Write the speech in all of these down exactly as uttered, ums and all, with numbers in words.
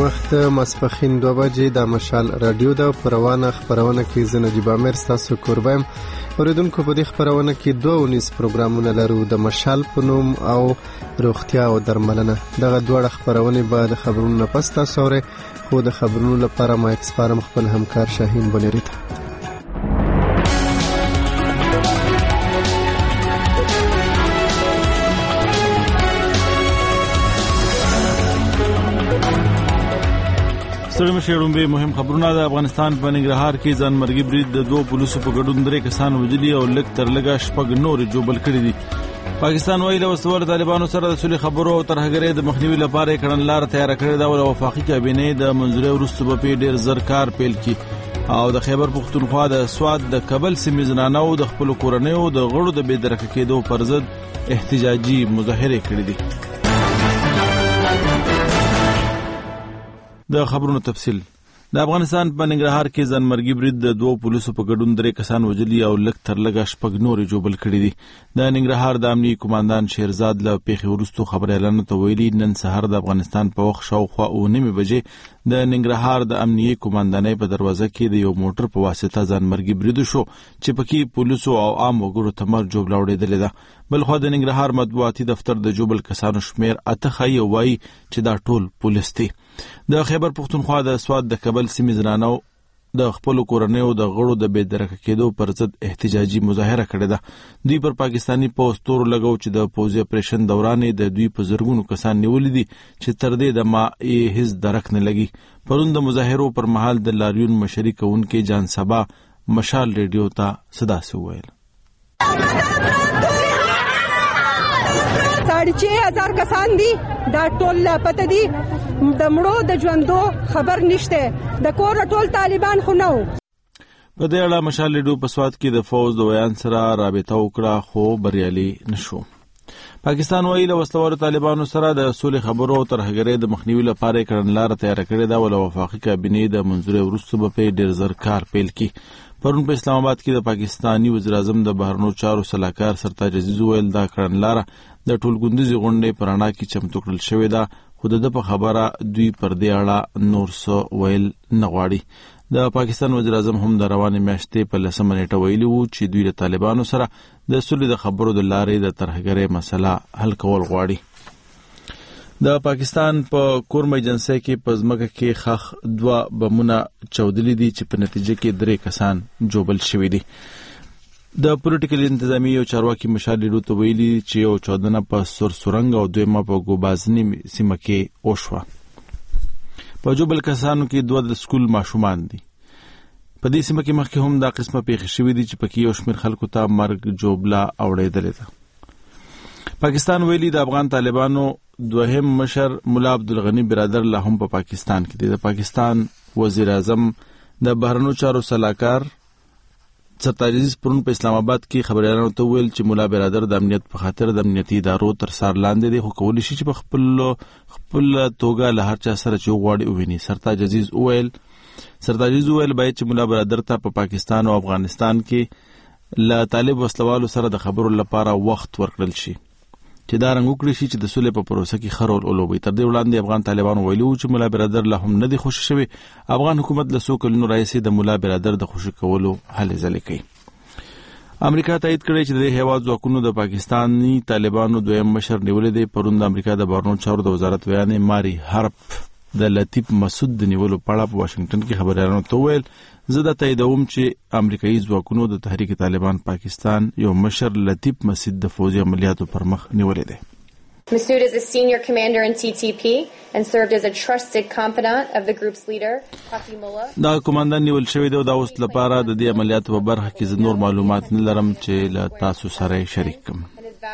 وخت ماسپښین دوه بجې د مشال رادیو د پروانه خبرونه کې زه نجیب عامر ستاسو کوربم. اوریدونکو په دې خبرونه کې دوه ونیس پروګرامونه لرو، د مشال په نوم او روغتیا او درملنه. دغه دوه خبرونه به د خبرونو پس تاسو اورئ، خو د خبرونو لپاره ما اکسپارم خپل همکار شاهین بنيري ته. سره مشرون به مهم خبرونه د افغانستان په ننګرهار کې ځانمرګي برید د دوه پولیسو په ګډون درې کسان وژلي او لږ تر لږه شپږ نور جوبل کړي دي. پاکستان ویلي وسوال طالبانو سره د صلح خبرو او ترهګرۍ د مخنیوي لپاره کړنلار تیار کړې ده او وفاقي کابینه د منځوري وروسته په ډیر زر کار پیل کړي او د خیبر پختونخوا د سواد د کابل سیمې زنانو د خپل کورنیو د غړو د بېدرکه کېدو پر ضد احتجاجي مظاهره کړې دي. د خبرونو تفصیل. د افغانستان په ننګرهار کې ځانمرګي برید د دوه پولیسو په ګډون درې کسان وژلي او لږ تر لږه شپږ نور جوبل کړي دي. د ننګرهار د امنیتي کمانډان شیرزاد له پیښې وروسته خبر اعلان ته ویلي نن سهار د افغانستان په وخت شاوخوا اوه نیمې بجې د ننګرهار د امنیتي کمانډانۍ په دروازه کې د یو موټر په واسطه ځانمرګي برید شو چې پکې پولیسو او عام وګړو ته مرګ جوړ لاوړېدل ده. بلخو د ننګرهار مطبوعاتي دفتر د جوبل کسانو شمیر اته ښیي وایي چې دا ټول پولیس دي. د خیبر پختونخوا د سواد د کابل سیمې زنانو د خپل کورنیو د غړو د بېدرکه کېدو پر ضد احتجاجي مظاهره کړې ده. دوی پر پاکستاني پوځ تور لګو چې د پوځي اپریشن دوران د دوی په زرګونو کسان نیولې دي چې تر دې د ما یې هیڅ درک نه لګي. پرون د مظاهرو پر مهال د لاریون مشري کوونکي جان سبا مشال ریډیو ته صدا سو ویل ساڑھے چھ ہزار کسان دي، دا ټول لاپته دي، د مړو د ژوندو خبر نشته، د کور ټول طالبان خو نه وو. په دې اړه مشال ریډیو په سواد کې د فوز د ویان سره رابطه وکړه خو بریالي نشو. پاکستان وایي له وسلوالو طالبانو سره د صلح خبرو او ترهګرۍ د مخنیوي لپاره کړنلار تیار کړې ده او وفاقي کابینه د منځوري وروسته په ډیر زر کار پیل کړي. پرون په اسلام آباد کې د پاکستاني وزیر اعظم د بهرنیو چارو سلاکار سرتاج عزیز ویل دا کړنلار د ټولګوندیزي غونډې پر اړه کې چمتو کړل شوې ده، خو د په خبره دوی پر دې اړه نور څه ویل نه غواړي. د پاکستان وزیر اعظم هم د روانې میاشتې په لسمه نیټه ویلي وو چې دوی د طالبانو سره د صلح د خبرو د لارې د ترهګرۍ مسله حل کول غواړي. د پاکستان په کورم ایجنسی کې په ځمکه کې خخ دوه بمونه چودلي دي چې په نتیجه کې درې کسان جوبل شوي دي. د پولیټیکل انتظامی او چارواکي مشال ریډیو ته ویلي چې یو چودنه په سور سورنګ او دویمه په ګوبازنی سیمه کې وشوه. په جوبل کسانو کې دوه د سکول ماشومان دي. په دې سیمه کې مخکې هم دا قسمه پیښې شوې دي چې پکې یو شمېر خلکو ته مرګ جوبله اوړېدلې ده. پاکستان ویلي د افغان طالبانو دوهم مشر مولا عبدالغنی برادر لا هم په پا پاکستان کې دی. د پاکستان وزیر اعظم د بهرنیو چارو سلاکار سرتاج عزیز پرون په اسلام آباد کې خبريالانو ته ویل چې مولا برادر د امنیت په خاطر د امنیتي ادارو تر سار لاندې دی، خو کولی شي چې په خپل خپل توګه له هر چا سره چې وغواړي وویني. سرتاج عزیز ویل سرتاج عزیز ویل باید چې مولا برادر ته په پاکستان او افغانستان کې له طالب وسلوالو سره د خبرو لپاره وخت ورکړل شي چې دا رنګ وکړي شي چې د صلح په پروسه کې خرول اولوي. تر دې وړاندې افغان طالبانو ویلي وو چې مولا برادر لا هم نه دی خوشي شوی. افغان حکومت له څو کلونو راهیسې د مولا برادر د خوشي کولو هلې ځلې کوي. امریکا تایید کړی چې د هیواد ځواکونو د پاکستاني طالبانو دویم مشر نیولې دی. پرون د امریکا د بهرنیو چارو د وزارت ویانې ماري هارپ د لطیف مسعود د نیولو په اړه په واشنگټن کې خبريالانو ته ویل زه دا تاییدوم چې امریکایي ځواکونو د تحریک طالبان پاکستان یو مشر لطیف مسعود د فوزي عملیاتو پر مخ نیولې دی. Masood is a senior commander in T T P and served as a trusted confidant of the group's leader, Hafi Mullah. دا کمانډان نیول شوی دی او دا اوس لپاره د دې عملیاتو په برخه کې زه نور معلومات نه لرم چې له تاسو سره شریک کړم.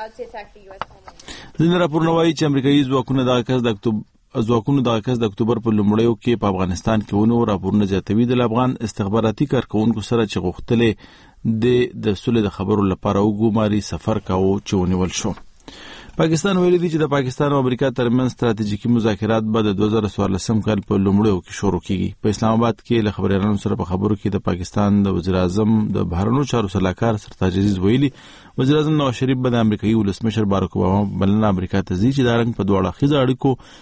ځینې راپورونه وایي چې امریکایي ځواکونه دغه کس د اکتوبر ځواکونو دغه کس د اکتوبر په لومړیو کې په افغانستان کې ونیو. راپورونه زیاتوي د افغان استخباراتي کارکونکو سره چې غوښتلې د صلح د خبرو لپاره وګماري سفر کاوه چې ونیول شو. پاکستان ویلي دی چې د پاکستان او امریکا ترمنځ ستراتیژیکي مذاکرات به د دوه زره څوارلسم کال په لومړیو کې شروع کیږي. په اسلام آباد کې له خبريالانو سره په خبرو کې د پاکستان د وزیر اعظم د بهرنیو چارو سلاکار سرتاج عزیز ویلي وزیر اعظم نواز شریف به د امریکایي ولسمشر باراک اوباما بلنه امریکا ته ځي چې دا رنګ په دواړه خیزه اړیکو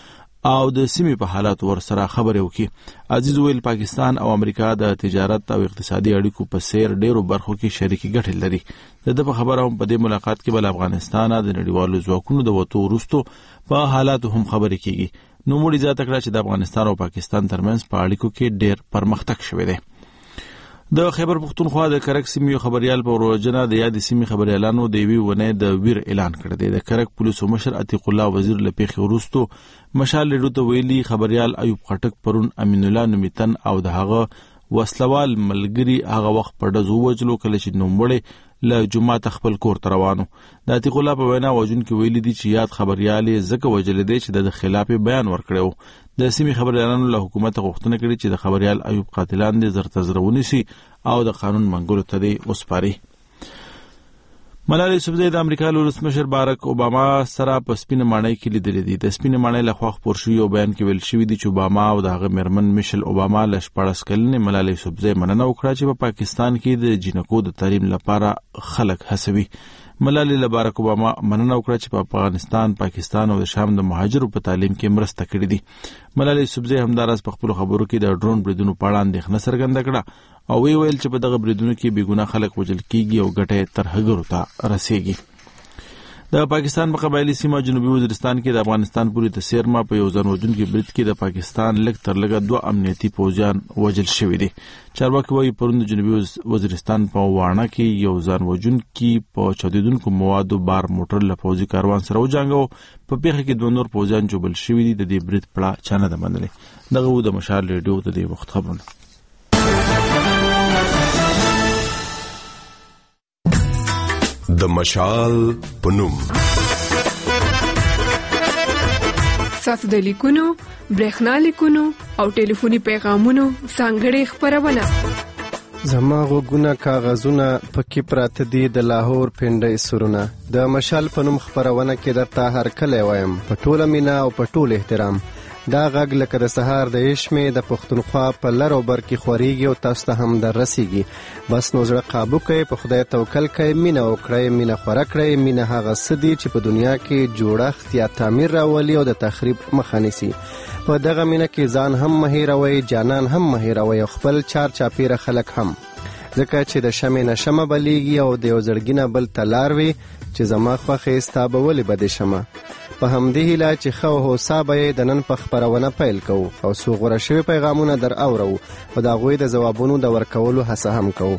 او د سیمې په حالات ور سره خبرې وکړي. عزیز ویل پاکستان او امریکا د تجارت او اقتصادي اړیکو په سیر ډیرو برخو کې شریکي ګټې لري. د د په خبره هم په دې ملاقات کې بل افغانستان د نړیوالو ځواکونو د وټو وروستو په حالاتو هم خبرې کیږي. نو موږ زیاته کړه چې د افغانستان او پاکستان ترمنځ په اړیکو کې ډیر پرمختګ شوی دی. د خیبر پختونخوا د کرک سیمې خبريال په ورځنه د یاد سیمې خبريالانو د وی ونه د ویر اعلان کړ دی. د کرک پولیسو مشر عتیق الله وزیر لپیخ ورستو مشال لډو ته ویلي خبريال ایوب خټک پرون امین الله نومیتن او د هغه وسلوال ملګری هغه وخت په دزو وجلو کله چې نوموړي له جمعه خپل کور ته روانو. د عتیق الله په وینا وجون کې ویلي دي چې یاد خبريال زکه وجل دی چې د خلاف بیان ورکړو. د سیمې خبريالانو له حکومت غوښتنه کړې چې د خبريال ایوب قاتلان دي زر تزرونی سي او د قانون منګولو ته دی وسپاري. ملالۍ یوسفزۍ د امریکا ولسمشر بارک اوباما سره په سپینه ماڼۍ کې لیدلې دي. د سپینه ماڼۍ له خوا خپور شوی یو بیان کې ویل شوی دی چې اوباما او د هغه میرمن میشل اوباما له شپاړس کلنې ملالۍ یوسفزۍ مننه وکړه چې په پاکستان کې د جنکو د تعلیم لپاره خلک هڅوي. ملالۍ له بارک اوباما مننه وکړه چې په افغانستان، پاکستان او د شام د مهاجرو په تعلیم کې مرسته کړې دي. ملالۍ یوسفزۍ همداراز په خپل خبرو کې د ډرون بریدونو په اړه اندېښنه څرګنده کړه او وی ویل چې په دغه بریدونو کې بې ګناه خلک وژل کیږي او ګټه تر هغو ته رسیږي. د پاکستان په قبایلی سیمه جنوبي وزیرستان کې د افغانستان پوری تسیرما په یو ځان وژونکي برید کې د پاکستان لږ تر لږه دوه امنیتي پوځیان وژل شوي دي. چارواکي وايي پرون د جنوبي وزیرستان په واڼه کې یو ځان وژونکي په چاودیدونکو موادو بار موټر له پوځي کاروان سره وجنګاوه. په پیښه کې دوه نور پوځیان ژوبل شوي دي. د دې برید پړه چا نه ده منلې. دغه و د مشال ریډیو د دې وخت خبرونه. د مشال پنوم ساتو د لیکونو، برېښنا لیکونو او ټلیفوني پیغامونو ځانګړې خبرونه. زما غوږونه کاغذونه پکې پراته دي د لاهور پنډۍ سرونه. د مشال پنوم خبرونه کې درته هر کله وایم په ټوله مینا او په ټول احترام. دا غږ لکه د سهار د عشمې د پښتونخوا په لر او بر کې خوريږي او تاسو ته هم در رسیږي. بس نو زړه قابو کوي، په خدای توکل کوي، مینه وکړئ، مینه خوره کړئ. مینه هغه څه دي چې په دنیا کې جوړښت یا تعمیر راولي او د تخریب مخه نیسي. په دغه مینه کې ځان هم مه هیروئ، جانان هم مه هیروئ او خپل چار چاپیره خلک هم، ځکه چې د شمع نه شمع بلیږي او د یو زړګي نه بل ته لار وي چې زما خوښې ستا به ولې بدې شمه. په همدې هیله چې ښه هوسا به یې د نن په خپرونه پیل کوو او څو غوره شوي پیغامونه در اورو او د هغوی د ځوابونو د ورکولو هڅه هم کوو.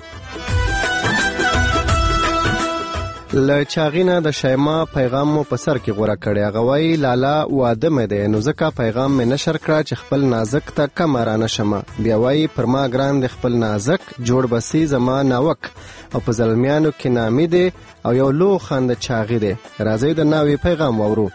له چاغینه د شیما پیغام مو په سر کې غوره کړی. هغه وایي لالا واده مې دی نو ځکه پیغام مې نشر کړه چې خپل نازک ته کمه رانه شمه. بیا وایي پر ما ګران د خپل نازک جوړ بسي زما ناوک او په زلمیانو کې نامي دی او یو لو خاند چاغی دی. راځي د ناوی پیغام وورو.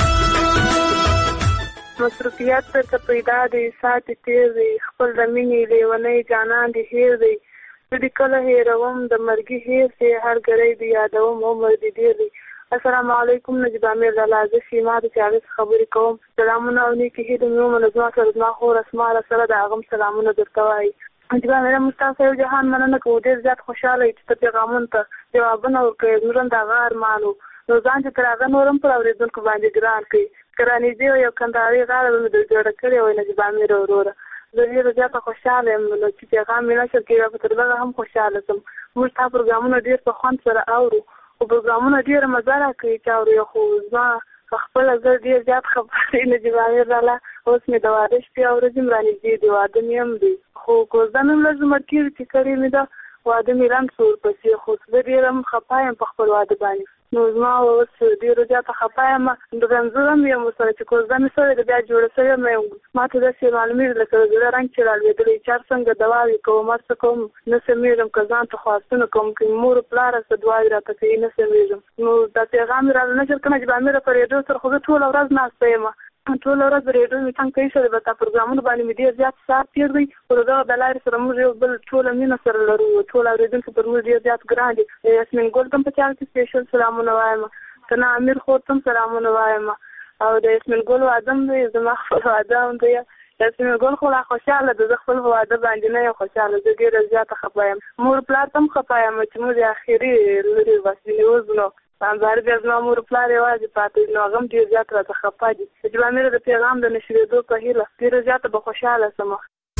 مصروفیات ته پیدا دی ساتي تیر دی خپل رمینی لیونی جانان دی هیر دی د کله هیروم د مرګي هیر سي هر ګړی دی یادوم عمر دی ډیر دی. السلام علیکم نجیب امیر لاله سیما د چاغی خبرې کوم. سلامونه او نیکی هی د نو منظمه سره ما خو رسمه سره د اغم سلامونه درته وایي. نجیب امیر مصطفی جهان مننه کو ډیر زیات خوشاله چې په پیغامونو ته جوابونه ورکړي. نورم د غار مانو نو ځان چې تر هغه نورم پر اوریدونکو باندې ګران کړي. کرانی دی یو کنداري غاړه مې د جوړ کړی وای نجیب امیر وروره. زه ډېر زیاته خوشاله یم چې پیغام مې نشر کېږي په تر دغه هم خوشاله سم. موږ تا پروګرامونه ډېر په خوند سره اورو او پروګرامونه ډېره مزه راکوي چې اورو. خو زما خپله زه ډېر زیات خبرې نجیب امیر لاله اوس مې د واده شپې او ورځې م رانږدې دي. واده مې هم دی خو کوزده مې هم لږ مړکېږي چې کړې مې ده واده مې رنګ سور پسې. خو زه ډېره هم خفه یم په خپل واده باندې. نو زما اوس ډېره زیاته خفه یم رنځوره م یم ورسره چې کوزده مې سوې ده بیا جوړه سوې م یم. ما ته داسې معلومېږي لکه د زړه رنګ چې رالوېدلی چار څنګه دواوې کوم هر څه کوم نه سمېږم که ځان ته خواستونه کوم که مور پلاره څه دعاوې راته کوي نه سمېږم. نو دا پیغام مې راله نشر کړه نجیب امیر په ریډیو سره خو زه ټوله ورځ ناسته یم. ټوله ورځ د ریډیو مې څنګ کوي سره به تا پروګرامونو باندې مې ډېر زیات ساعت تېر دی. خو د دغه د لارې سره موږ یو بل ټوله مینه سره لرو. ټول اورېدونکي پر موږ ډېر زیات ګران دي. یاسمین ګل ته هم په چال کې سپېشل سلامونه وایم. ثنا امیر خور ته هم سلامونه وایم او د یاسمین ګل واده هم دی زما خپل واده هم دی. یاسمین ګل خو لا خوشحاله ده. زه خپل په واده باندې نه یم خوشحاله. زه ډېره زیاته خفه یم. مور پلار ته هم خفه یم چې موږ د اخري لرې بس نیوز نو بهر بیا زما مور پلار یوازې پاتې نو هغه هم ډېر زیات راته خفه دي. جبا مې د پیغام د نشرېدو په هیله ډېره زیاته به خوشحاله شم.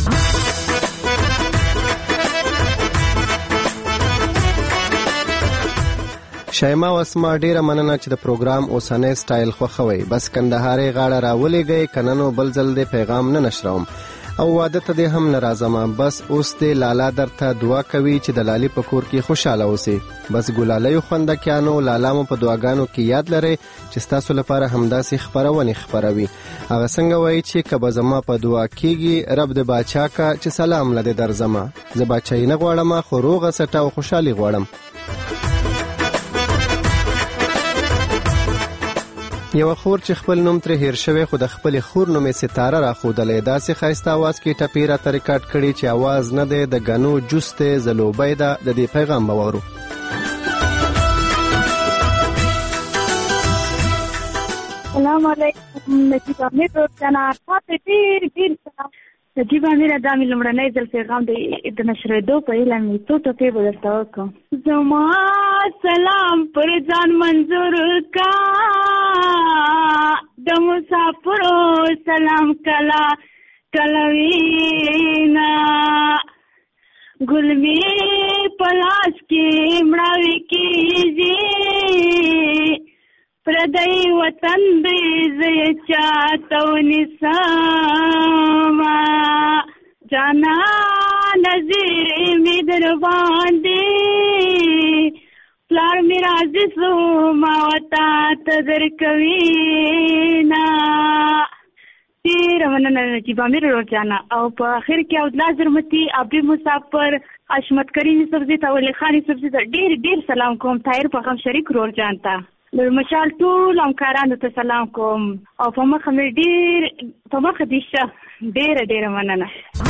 شایما وسما ډیره مننه چې د پروګرام اوسنۍ سټایل خوښوي. بس کندهاري غاړه راولېږئ کنه نو بل ځل د پیغام نه نشروم او واده ته دې هم ناراضم. بس اوس دې لالا درته دعا کوي چې د لالي په کور کې خوشاله اوسي. بس ګلالیو خوندکیانو لالا مو په دعاګانو کې یاد لرئ چې تاسو لپاره همداسې خبرونه خبروي. هغه څنګه وایي چې کبه زما په دعا کېږي رب دې باچا کا چې سلام لده درځم. زه باچای نه غواړم خو روغه سټه او خوشحالي غواړم. یو خور چې خپل نوم تر هیر شوی خو د خپل خور نوم ستاره را خودلې داسې خایسته आवाज کې ټپیره تر ریکارډ کړي چې आवाज نه دی د غنو جوسته زلوبای دا د دې پیغام باورو. السلام علیکم نجیب امیر ورته تاسو ډیر ډیر نجیب امیر د امیر لمړنۍ ځل پیغام د نشریدو په اعلان می تو ته په ورته وکم. زما سلام پر ځان منظور کا د مسافرو سلام کلا کلوینا ګلمی پلاس کې مړاوي کیږي پردای وطن دې زې چاتو نسما جانا نظیر می در باندې پلار می راځي سو ما وتا تدر کوینا تیر مننه نجیب امیر ورجانا او په اخر کې او لازمتي ابي مسافر اشمت کریم سبزی ته ولي خاني سبزی ته ډیر ډیر سلام کوم. طاهر په هم شریک رور جانتا د مشال ټول همکارانو ته سلام کوم او په مخه مې ډیر په مخه دي شه ډیر ډیر مننه.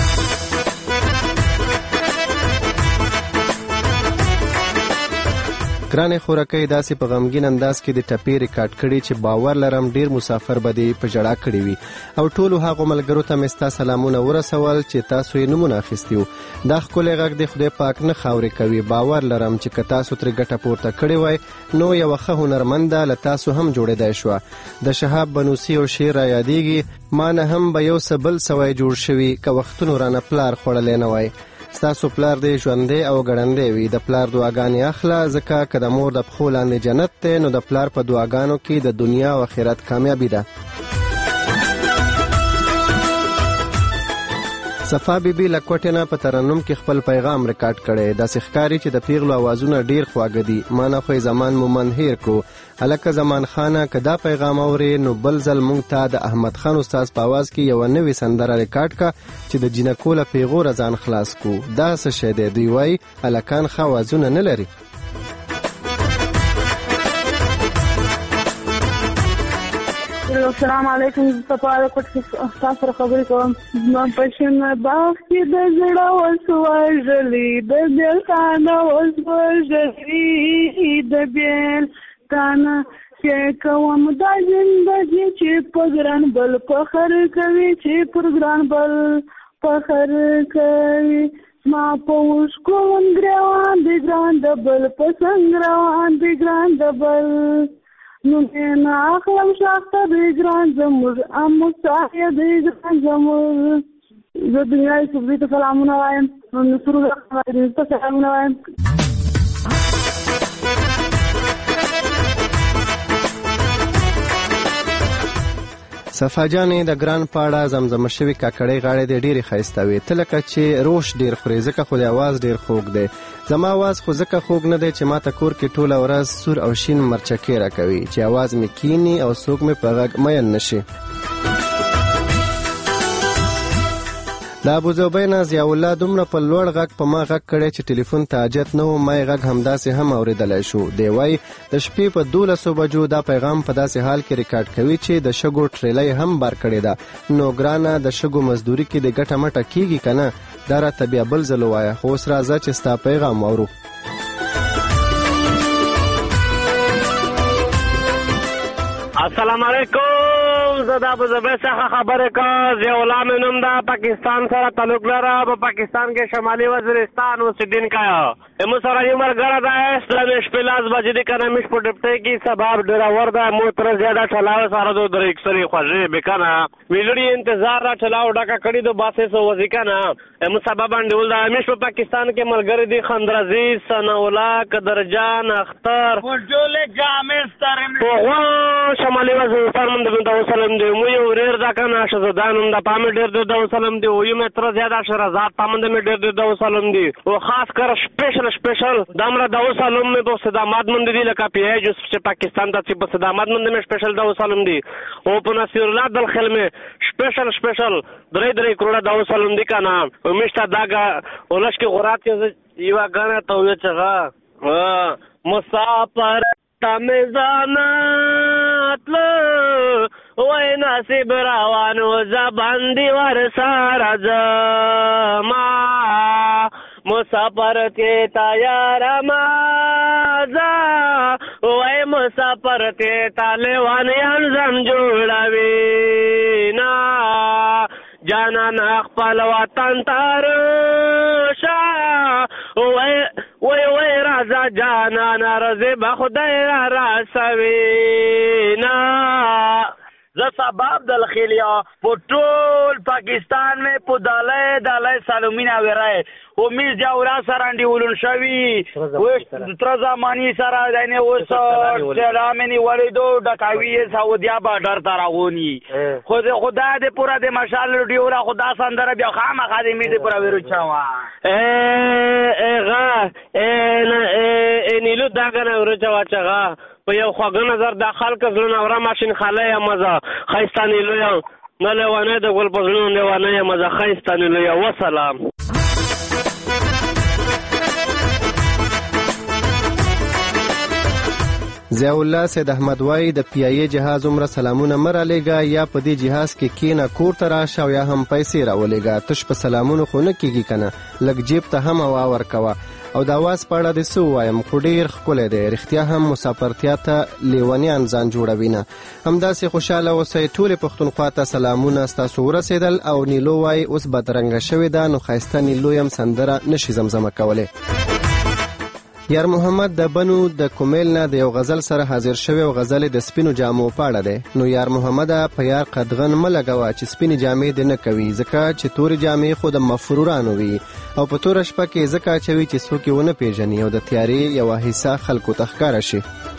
ګرانه خورکې داسې په غمګین انداز کې د ټپی ریکارډ کړي چې باور لرم ډیر مسافر بده په جړه کړی وي او ټول هغه ملګرو ته مستا سلامونه ورسول چې تاسو یې نمونه اخیستیو. دا خپل غږ د خدای پاک نه خاورې کوي. باور لرم چې که تاسو تر ګټه پورته کړی وای نو یو ښه هنرمنده له تاسو هم جوړېدای شو. د شهاب بنوسی او شعر را یادېږي ما نه هم به یو سبل سوای جوړ شوی که وختونو رانه پلار خوړلې نه وای. ستاسو پلار دې ژوندې او ګړندې وي. د پلار دعاګانې اخله ځکه که د مور د پښو لاندې جنت دی نو د پلار په دعاګانو کې د دنیا او آخرت کامیابی ده. صفا بیبي لکوټینا په ترنم کې خپل پیغام ریکارډ کړي. د سخکاری چې د پیغلو اوازونه ډیر خواږه دي. ما نه خو زمان مومن هیر کړو الکه زمان خانه کدا پیغام اوري نو بل ځل مونږ ته د احمد خان استاد په आवाज کې یو نوې سندره ریکارډ کا چې د جنکو له پیغور ځان خلاص کو. دا څه شه دی دی وای الکان خوازونه نه لري. السلام علیکم تاسو کوټ تاسو سره خبرې کوم. ما پښین باغ کې د زړه وسوځلې د دل تانه وسوځلې د بیل تانه چې کوم د زندګي چې پګران بل فخر کوي چې پګران بل فخر کوي. ما پوس کوم ګران د ګران د بل پسنګ روان د ګران د بل نو نه اخلم شاخته د ګران زموږ امو صاحب د ګران زموږ زه دنیاي سبزی ته سلامونه وایم نو سرور ته سلامونه وایم. صفا جانې د ګران پاړه زمزمه شوی کاکړی غاړې د ډېری ښایسته وي. ته لکه چې روش ډېر خورې ځکه خو د اواز ډېر خوږ دی. زما اواز خو ځکه خوږ نه دی چې ما ته کور کې ټوله ورځ سور او شین مرچکې راکوي چې اواز مې کینی او څوک مې په غږ مین نشي. د ابوزوبین ضیاء الله دومره په لوړ غږ په ما غږ کړی چې ټلیفون ته حاجت نه و. ما یې غږ همداسې هم اورېدلی شو. دی وایي د شپې په دولسو بجو دا پیغام په داسې حال کې ریکارډ کوي چې د شګو ټریلی هم بار کړې ده. نو ګرانه د شګو مزدوري کې د ګټه مټه کیږي که نه؟ دا راته بیا بل ځل ووایه. خو اوس راځه چې ستا پیغام واورو. السلام علیکم زه دا به زبې څخه خبرې کوم. ضیاءالله مې نوم ده، پاکستان سره تعلق لره. په پاکستان کې شمالي وزیرستان اوسېدونکی یم. زموږ سره یو ملګری دی اسلامي شپې لاس بجې د کنامیش په ډپټۍ کې سبب ډراور ده. مو تر زیاده ټلاوه سره دو درې اکثرې خوږې به که نه ویلړي انتظار را ټلاو ډکه کړي د باسې څه وځي که نه. زموږ سبب انډول د همیش په پاکستان کې ملګري دي خندرعزیز، ثناءالله، قدرجان، اختر ټولې جامع سترې هغه شمالي وزیرستان هم د وسلم دی. مو یو ورېر ده که نه شهزادان هم د پامې ډېر د وسلم دی. ویم تر زیاده شهرزاد پامنده مې ډېر د وسلم دی. او خاص کر سپیشل سپیشل دامره د وسلم مې په صدامت مند دي لکه پی ای جو چې پاکستان ته چې په صدامت مند مې سپیشل د وسلم دی. او په نصیر الله دل خل مې سپیشل سپیشل درې درې کروڑه د وسلم دی که نه. میشته داګه ولش کې غرات کې یوه ګڼه ته ویې چغه مسافر تمزانات له وای نصیب روانو زباندی ورسره زما مسافر کې تیار مازه وای مسافر کې طالبان ځم جوړوي نه جانان خپل وطن تر شا وای وای وای راځه جانان راځي به خدای را راسوي نه. زه سبب دل خیلیا په ټول پاکستان مې په دالای دالای سالومینا ورای او میز جاورا سره انډیولون شوي وښ تر زمانی سره دنه اوس سلامني ولیدو ډکاوی سعودیا بارډر ته راغونی خو خدا دې پورا د مشال ډیورا خدا سندره بیا خامخا دې می دې پورا ورو چاوا ا غا ا نیلو داګه ورو چاوا چغا په یو خواږه نظر د خلک زړه اورا ماشین خاله یا مزه خیستانی لوی نه لوانه د ګل پزړو نه ونه یا مزه خیستانی لوی وسلام. ضیاء الله سید احمد وای د پی ای جهاز عمره سلامونه مرالیګا یا په دې جهاز کې کینا کور ته راشه او یا هم پیسې راولېګا تش په سلامونو خو نه کیږي کنه لګ جیب ته هم هوا ورکوه او د اواز په اړه د څه ووایم خو ډېر ښکلی دی رښتیا هم مسافرتیا ته لیونیان ځان جوړوي نه. همداسې خوشحاله اوسئ. ټولې پښتونخوا ته سلامونه ستاسو ورسېدل او نیلو وای اوس بدرنګه شوې ده نو ښایسته نیلو یم سندره نشي زمزمه کولی. یار محمد د بنو د کومیل نه د یو غزل سره حاضر شوی او غزل د سپینو جامو په اړه دی. نو یار محمد په یار قدغن مه لګوه چې سپینې جامې دې نه کوي ځکه چې تورې جامې خو د مفرورانو وي او په توره شپه کې ځکه اچوي چې څوک یې ونه پیژني او د تیارې یوه حصه خلکو ته ښکاره شي.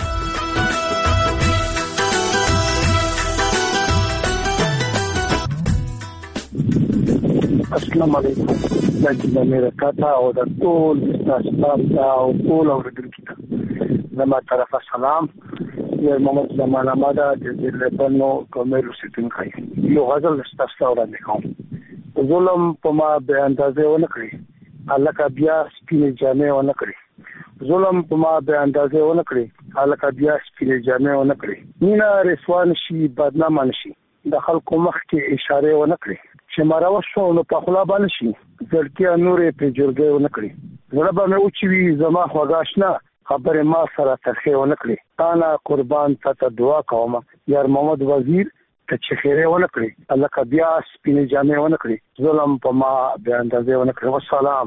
السلام علیکم دا جنه مې راکاته او د ټول استاد او ټول اوریدونکو ته زما طرفه سلام. یو محمد زمان آماده د لبنو کومل اوسېدونکی یو غزل ستاسو وړاندې کوم. ظلم په ما به اندازې ونه کړي هلکه بیا سپینې جامې ونه کړي ظلم په ما به اندازې ونه کړي هلکه بیا سپینې جامې ونه کړي مینه رسوا نشي بدنامه نشي د خلکو مخ کې اشارې ونه کړي چې مراوه شو نو په خلا باندې شي ځلکه نورې په جرګې ونه کړي زړه به مې اوچوي زما خوږاشنا خبره ما سره تخې ونه کړي انا قربان ته دعا کوم یار محمد وزیر ته چې خیره ونه کړي الله کا بیا سپینې جامې ونه کړي ظلم په ما به اندازې ونه کړي. والسلام.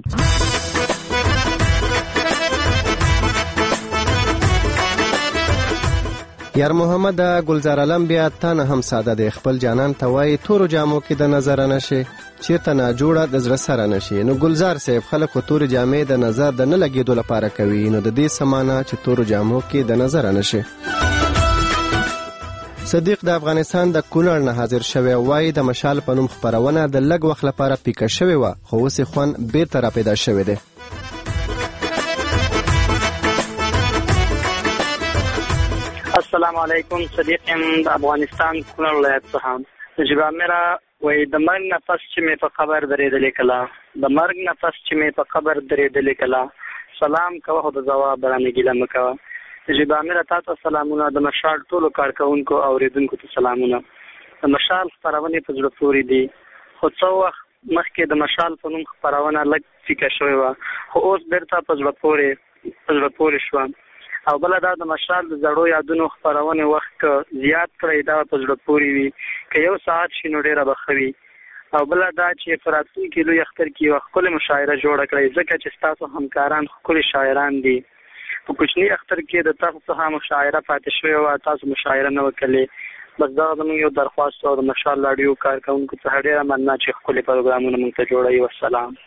یار محمد گلزار علم بیا تانه هم ساده دی خپل جانان ته وای تورو جامو کې د نظر نشي چیرته نه جوړه د زړه سره نشي. نو گلزار صاحب خلک تورو جامې د نظر د نه لګېدو لپاره کوي نو د دې سمانه چې تورو جامو کې د نظر نشي. صدیق د افغانستان د کونړ نه حاضر شوی وای د مشال په نوم خبرونه د لږ وخت لپاره پیکه شوی و خو اوس خوان بیرته را پیدا شوی دی. السلام علیکم. صدیق ام د افغانستان کونړ ولایت څخه. جواب میرا وای د مرګ نفس چې مې په قبر درېدلې کلا د مرګ نفس چې مې په قبر درېدلې کلا سلام کوه خو د جواب باندې ګیله مکوه. جواب میرا تاسو سلامونه د مشال ټولو کارکونکو او اوریدونکو ته سلامونه. د مشال خبرونه په زړه پورې دي خو څو وخت مخکې د مشال په نوم خبرونه لږ فکر شوی و خو اوس بیرته په زړه پورې په زړه پورې شو. او بل دا د مشال د زړو یادونو خبرونه وخت زیات کړی دا په زړه پوري وي که یو ساعت شي نو ډیره بخوي او بل دا چې فراتون کې لوی اختر کې وخت کله مشاعره جوړ کړی ځکه چې تاسو همکاران خپل شاعران دي په کوچني اختر کې د تاسو څخه مشاعره پاتې شوی او تاسو مشاعره نه وکړي بس دا زموږ یو درخواست او د مشال رادیو کارکونکو څخه ډیره مننه چې خپل پروګرامونه موږ ته جوړوي. والسلام.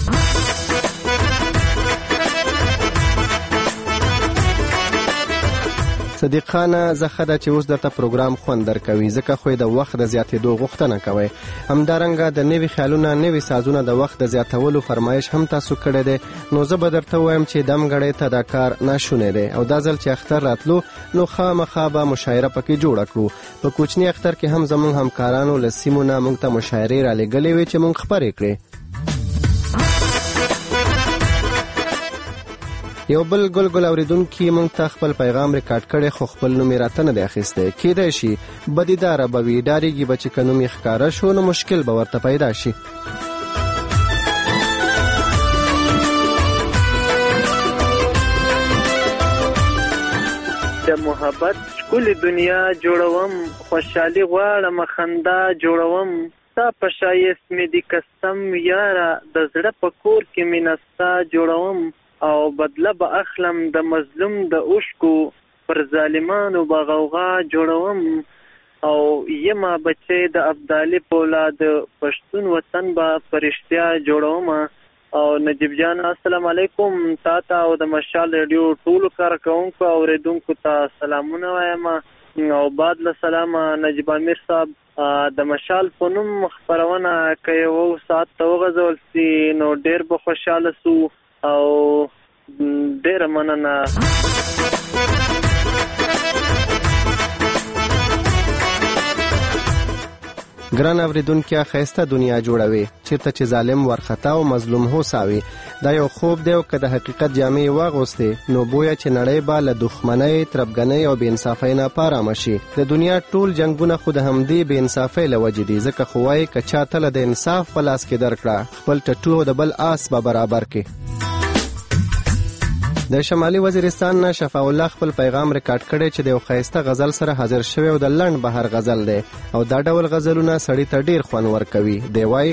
صدیق خان زخه دا چې اوس درته پروګرام خوند درکوي ځکه خو د وخت د زیاتېدو غوښتنه کوي. همدارنګه د نوي خیالونه نوي سازونه د وخت د زیاتولو فرمایش هم تاسو کړی دی. نو زه به درته وایم چې دم غړی ته دا کار ناشونی دی او دا ځل چې اختر راتلو نو خامخا به مشاعره پکې جوړه کړو. په کوچني اختر کې هم زموږ همکارانو له سیمو نه موږ ته مشاعرې رالېږلې وې چې موږ خپرې کړې. یو بل ګلګل اوریدونکي موږ ته خپل پیغام ریکارډ کړی خو خپل نوم یې راته نه دی اخیستی. کیدای شي بدیداره به وي ډارېږي به چې که نوم یې ښکاره شو نو مشکل به ورته پیدا شي. د محبت ښکلې دنیا جوړوم خوشحالي غواړم خندا جوړوم ستا په ښایست مې د قسم یاره د زړه په کور کې مې نستا جوړوم او بدله به اخلم د مظلوم د اوښکو پر ظالمانو به غوغا جوړوم او یما بچی د ابدالي په اولاد پښتون وطن به په رښتیا جوړوم. او نجیب جان السلام علیکم تا ته او د مشال ریډیو ټولو کارکونکو او اوریدونکو ته سلامونه وایم او بعد له سلامه نجیب امیر صاحب د مشال په نوم خپرونه که یو ساعت ته وغځول سي نو ډېر به خوشحاله سو او ډېره مننه. ګران اوریدونکي ښایسته دنیا جوړوي چیرته چې ظالم ورخطا او مظلوم هوساوي. دا یو خوب دی او که د حقیقت جامې واغوستې نو بویا چې نړۍ به له دښمنۍ تربګنۍ او بېانصافۍ نه په ارامه شي. د دنیا ټول جنګونه خو د همدې بېانصافۍ له وجې دي ځکه خو وایي که چا تله د انصاف په لاس کې درکړه خپل ټټو او د بل آس به برابر کړي. د شمالي وزیرستان نه شفاء الله خپل پیغام ریکارډ کړی چې د یو ښایسته غزل سره حاضر شوی او د لنډ بهر غزل دی او دا ډول غزلونه سړی ته ډیر خوند ورکوي. دی وایي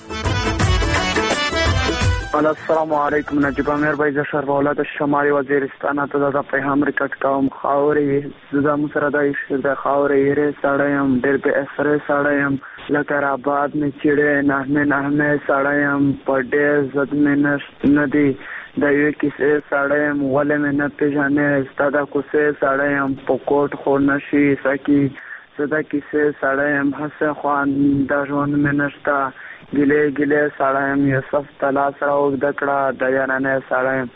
السلام علیکم نجیب امیر بھائی زه شفاء الله د شمالي وزیرستان ته دا پیغام ریکارډ کوم. خاورې زه مو سره د عشق د خاورې یې سړی یم ډېر بې اثرې سړی یم لکه راباد مې چیړې نهمې نهمې سړی یم په ډېر ضد مې نه دی د یوې کیسې سړی یم ولې مې نه پېژنې ستا د کوڅې سړی یم په کوټ خو نشي سکي زه د کیسې سړی یم هسې خوند د ژوند مې نشته ګیلې ګیلې سړی یم یوسف ته لاس را اوږده کړه د یارانې سړی یم.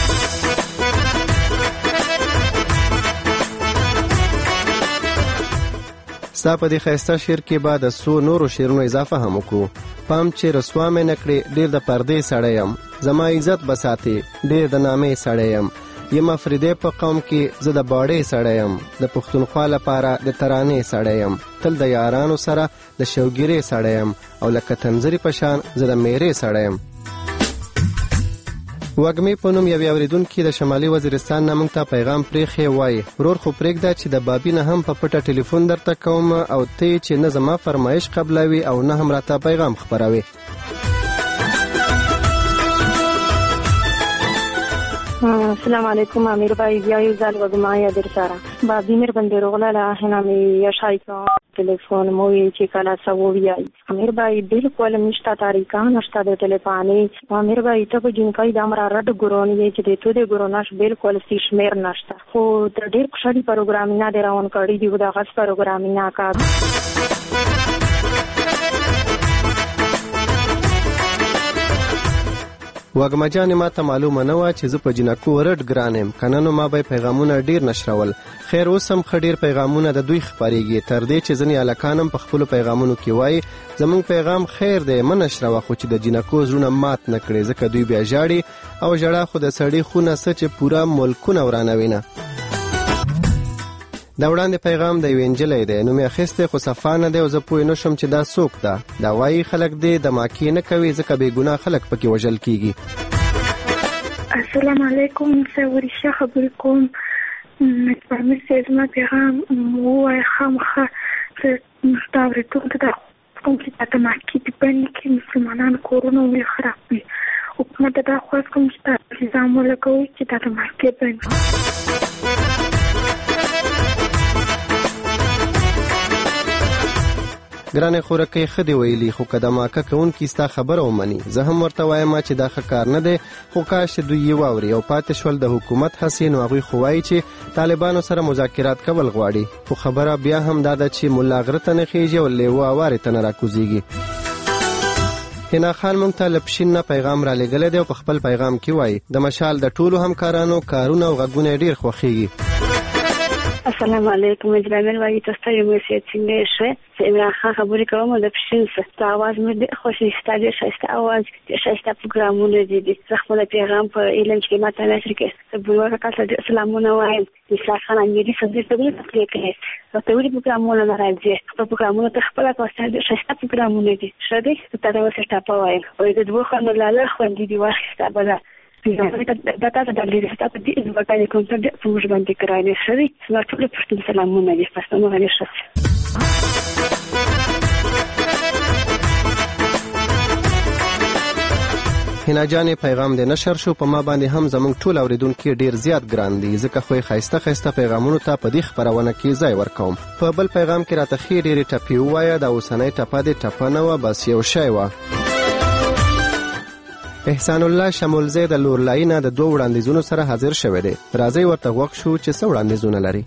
ستا په دې ښایسته شعر کې به د څو نورو شعرونو اضافه هم وکړو. پام چې رسوا مې نه کړې ډېر د پردې سړی یم زما عزت به ساتې ډېر د نامې سړی یم یم افریدی په قوم کې زه د باړې سړی یم د پښتونخوا لپاره د ترانې سړی یم تل د یارانو سره د شوګیرې سړی یم او لکه تنظري په شان زه د میرې سړی یم. وږمې په نوم یوې اورېدونکي د شمالي وزیرستان نه موږ ته پیغام پرېښی وایي ورور خو پرېږده چې د بابي نه هم په پټه ټلیفون درته کوم او ته چې نه زما فرمایش قبلوي او نه هم راته پیغام خپروي. السلام علیکم امیر بای بیا یو ځل وږمه در سره بابي میر باندې روغله هنامې یشای کوم تلیفون مو چې کله سو ویای امیر بای بالکل نشته طریقه نشته د ټلیفوني امیر بای ته په جنکای د امر رد ګورونی چې د تو د ګوروناش بالکل سیشمیر نشته خو د ډیر خوشالي پروګرام نه درون کړی دی د غس پروګرام نه کا. وږمه جانې ما ته معلومه نه وه چې زه په جنکو رډ ګران یم که نه نو ما به یې پیغامونه ډېر نشرول. خیر اوس هم ښه ډېر پیغامونه د دوی خپرېږي تر دې چې ځینې هلکان هم په خپلو پیغامونو کې وایي زموږ پیغام خیر دی مه نشروه خو چې د جنکو زړونه مات نه کړې ځکه دوی بیا ژاړي او ژړا خو د سړي خونه څه چې پوره ملکونه ورانوي نه. دا وړاندې پیغام د یوې نجلۍ دی نوم یې اخیستی خو صفا نه دی او زه پوه نه شم چې دا څوک ده. دا وایي خلک دې د ماکې نه کوي ځکه بې ګناه خلک پکې وژل کیږي. السلام علیکم زه ورشه خبرې کوم نجبامیر صاحب زما پیغام ووایه خامخا زه دا اورېدونکو ته کوم چې دا د مکې د بڼې کې مسلمانانو کورونه ولې خراب وي. حکومت ته دا خواست کوم چې دا نظام ولګوي چې دا د مکې بڼې ګرانې خورکۍ ښه دې ویلي، خو که د ماکه کوونکي ستا خبره ومني، زه هم ورته وایم چې دا ښه کار نه دی، خو کاش چې دوی یې واوري او پاتې شول د حکومت هڅې، نو هغوی خو وایي چې طالبانو سره مذاکرات کول غواړي، خو خبره بیا هم دا ده چې ملا غره ته نه خیږي او لیوه وارې ته نه راکوزیږي. حنا خان مونږ ته له پشین نه پیغام را لېږلی دی او په خپل پیغام کې وایي د مشال د ټولو همکارانو کارونه او غږونه یې ډېر خوښیږي. السلام علیکم اجرامل وایي تاسو ته یو مسیج څنګه شه چې عمران خان خبرې کوم د پښین څخه اواز مې د خوشي ستادي شایسته اواز شایسته پروګرامونه دي د خپل پیغام په اعلان کې ماته نشر کې بلوغه کاته سلامونه وایم د ښاخان انګریزي خبرې ته ویل تکلیف کوي او ته ویل پروګرامونه نه راځي په پروګرامونو ته خپل تاسو شایسته پروګرامونه دي شته ته دا وسه تاسو وایم او د دوه خلکو لاله خوندې دی واخسته بل دا تاسو د لیدل ستاسو د ځوړتای کوم څه د فوج باندې کړای شي نو ټول پښتون سلامونه دي پښتون غلي شي. حنا جانې پیغام دې نشر شو، په ما باندې هم زموږ ټول اوریدونکي ډیر زیات ګران دي، ځکه خو خایسته خایسته پیغامونو ته په دې خبرونه کې ځای ورکوم. په بل پیغام کې راته خې ډېرې ټپې ووایه، دا اوسنۍ ټپه دې ټپه نه وه، بس یو شی وه. احسان الله شمولزی د لورلاین د دوه وړاندیزونو سره حاضر شوی دی. راځي ورته غوښ شو چې څه وړاندیزونه لري.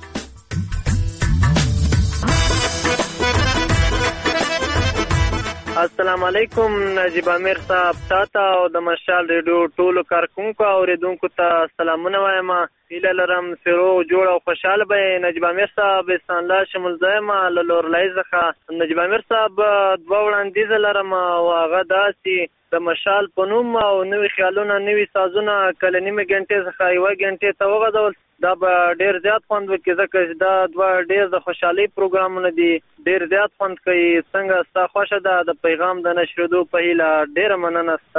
السلام علیکم نجیب امیر صاحب، تاته او د مشال ریډیو ټولو کارکونکو او اوریدونکو ته سلامونه وایم. هیله لرم چې روغ جوړ او خوشحاله به نجیب امیر صاحب. احسان الله شمولزی یم له لورلای څخه. نجیب امیر صاحب دوه وړاندیز لرم او هغه دا چې د مشال په نوم او نوي خیالونه نوي سازونه کله نیمه ګنټې څخه یوه ګنټې ته وغځول، دا به ډېر زیات خوند وکړي ځکه چې دا دوه ډېر د خوشحالۍ پروګرامونه دي، ډېر زیات خوند کوي. څنګه ستا خوښه ده د پیغام د نشرېدو په هیله؟ ډېره مننه ستا.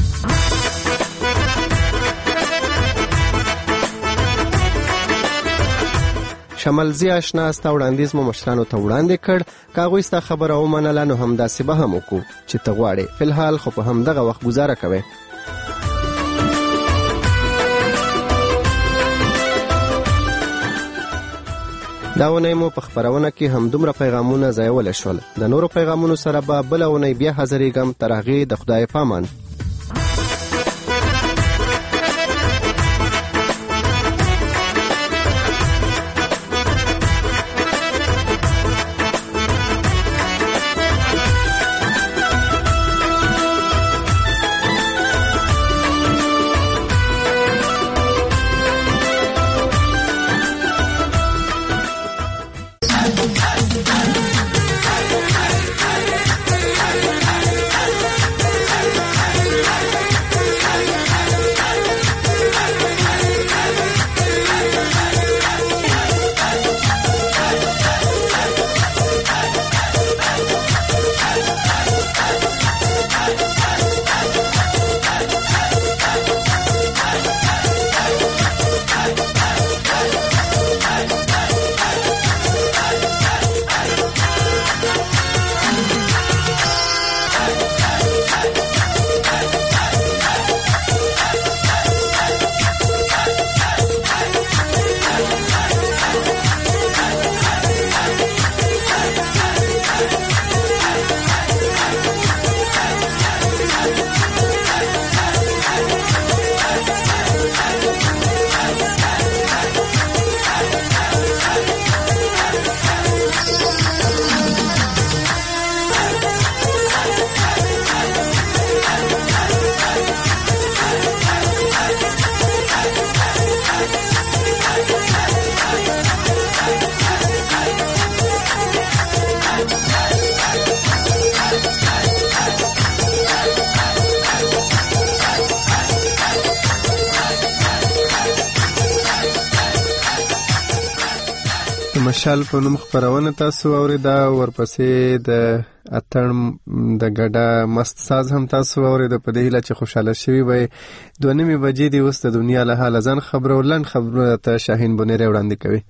شملزی آشنا ستا وړاندیز مو مشرانو ته وړاندې کړ، که هغوی ستا خبره ومنله نو همداسې به هم وکړو چې ته غواړې. فلحال خو په همدغه وخت ګزاره کوې. دا اونۍ مو په خپرونه کې همدومره پیغامونه ځایولی شول، د نورو پیغامونو سره به بله اونۍ بیا حاضرېږم. تر هغې د خدای پامان. مشال په نوم خبرونه تاسو اوریدا ورپسې د اتن د ګډا مست ساز هم تاسو اوریدا په دې هیله چې خوشاله شوي وي دوه نیمې بجې دی اوس د دنیا له حاله ځان خبرو ولن خبرونه ته شاهین بونیره وړاندې کوي.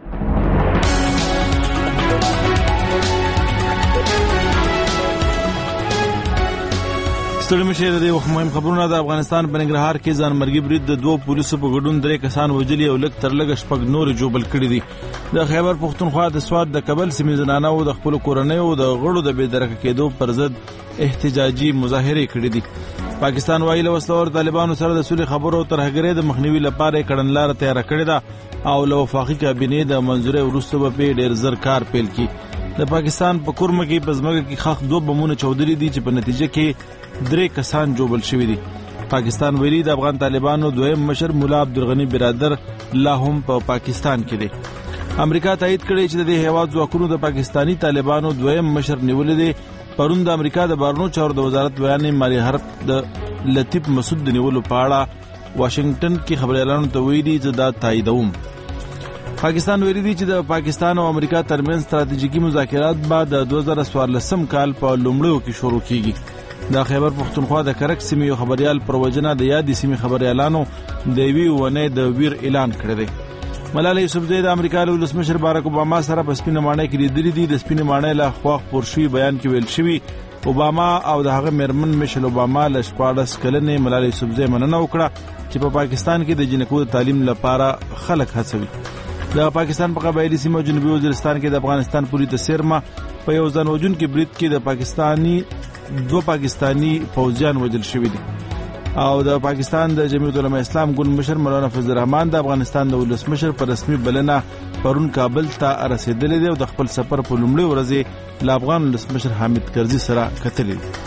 ستړي مشه د یو مهم خبرونه د افغانستان په ننګرهار کې ځان مرګي برید د دوه پولیسو په ګډون درې کسان وژلي او لږ تر لږه شپږ نور جوبل کړي دي. د خیبر پښتونخوا د سواد د کابل سیمې زنانه او د خپل کورنۍ او د غړو د بېدرکه کېدو پر ضد احتجاجي مظاهره کړې دي. پاکستان وايي له وسلوار طالبانو سره د سولې خبرو ترهګرۍ د مخنیوي لپاره کړنلار تیار کړې ده او له وفاقي کابینې د منځوري وروسته به ډېر زر کار پیل کړي. د پاکستان په کورمه کې په ځمکه کې خاخ دوه بمونه چودري دي چې په نتیجه کې درې کسان جوبل شوي دي. پاکستان ویلي د افغان طالبانو دویم مشر مولا عبدالغنی برادر لا هم په پا پاکستان کې دی. امریکا تایید کړی چې د دې هیواد ځواکونو د پاکستانی طالبانو دویم مشر نیولې دی. پرون د امریکا د بهرنیو چارو د وزارت بیان مالی حرب د لطیف مسعود د نیولو په اړه واشنگټن کې خبريالانو ته ویلي چې دا تاییدوم. پاکستان ویلي دی چې د پاکستان او امریکا ترمنځ ستراتیژیکي مذاکرات بعد د دوه زره څوارلسم کال په لومړیو کې شروع کیږي. د خیبر پښتونخوا د کرک سیمې یو خبريال پر وجنه د یادې سیمې خبريالانو د یوې ونې د ویر اعلان کړی دی. ملالۍ یوسفزۍ د امریکا له ولسمشر باراک اوباما سره په سپینه ماڼۍ کې لیدلې دي. د سپینه ماڼۍ له خوا خپور شوي بیان کې ویل شوي اوباما او د هغه میرمن میشل اوباما له شپاړس کلنې ملالۍ یوسفزۍ مننه وکړه چې په پاکستان کې د جنکو د تعلیم لپاره خلک هڅوي. د پاکستان په قبایلی سیمه جنوبي وزیرستان کې د افغانستان پولیس د سیرما په یو ځان وژونکي برید کې د پاکستانی دوه پاکستانی فوجیان وژل شوي دي او د پاکستان د جمعیت العلماء اسلام ګوند مشر مولانا فضل الرحمن د افغانستان د ولسمشر په رسمي بلنه پرون کابل ته رسیدلی دی او د خپل سفر په لومړي ورځ له افغان ولسمشر حامد کرزي سره کتلي دي.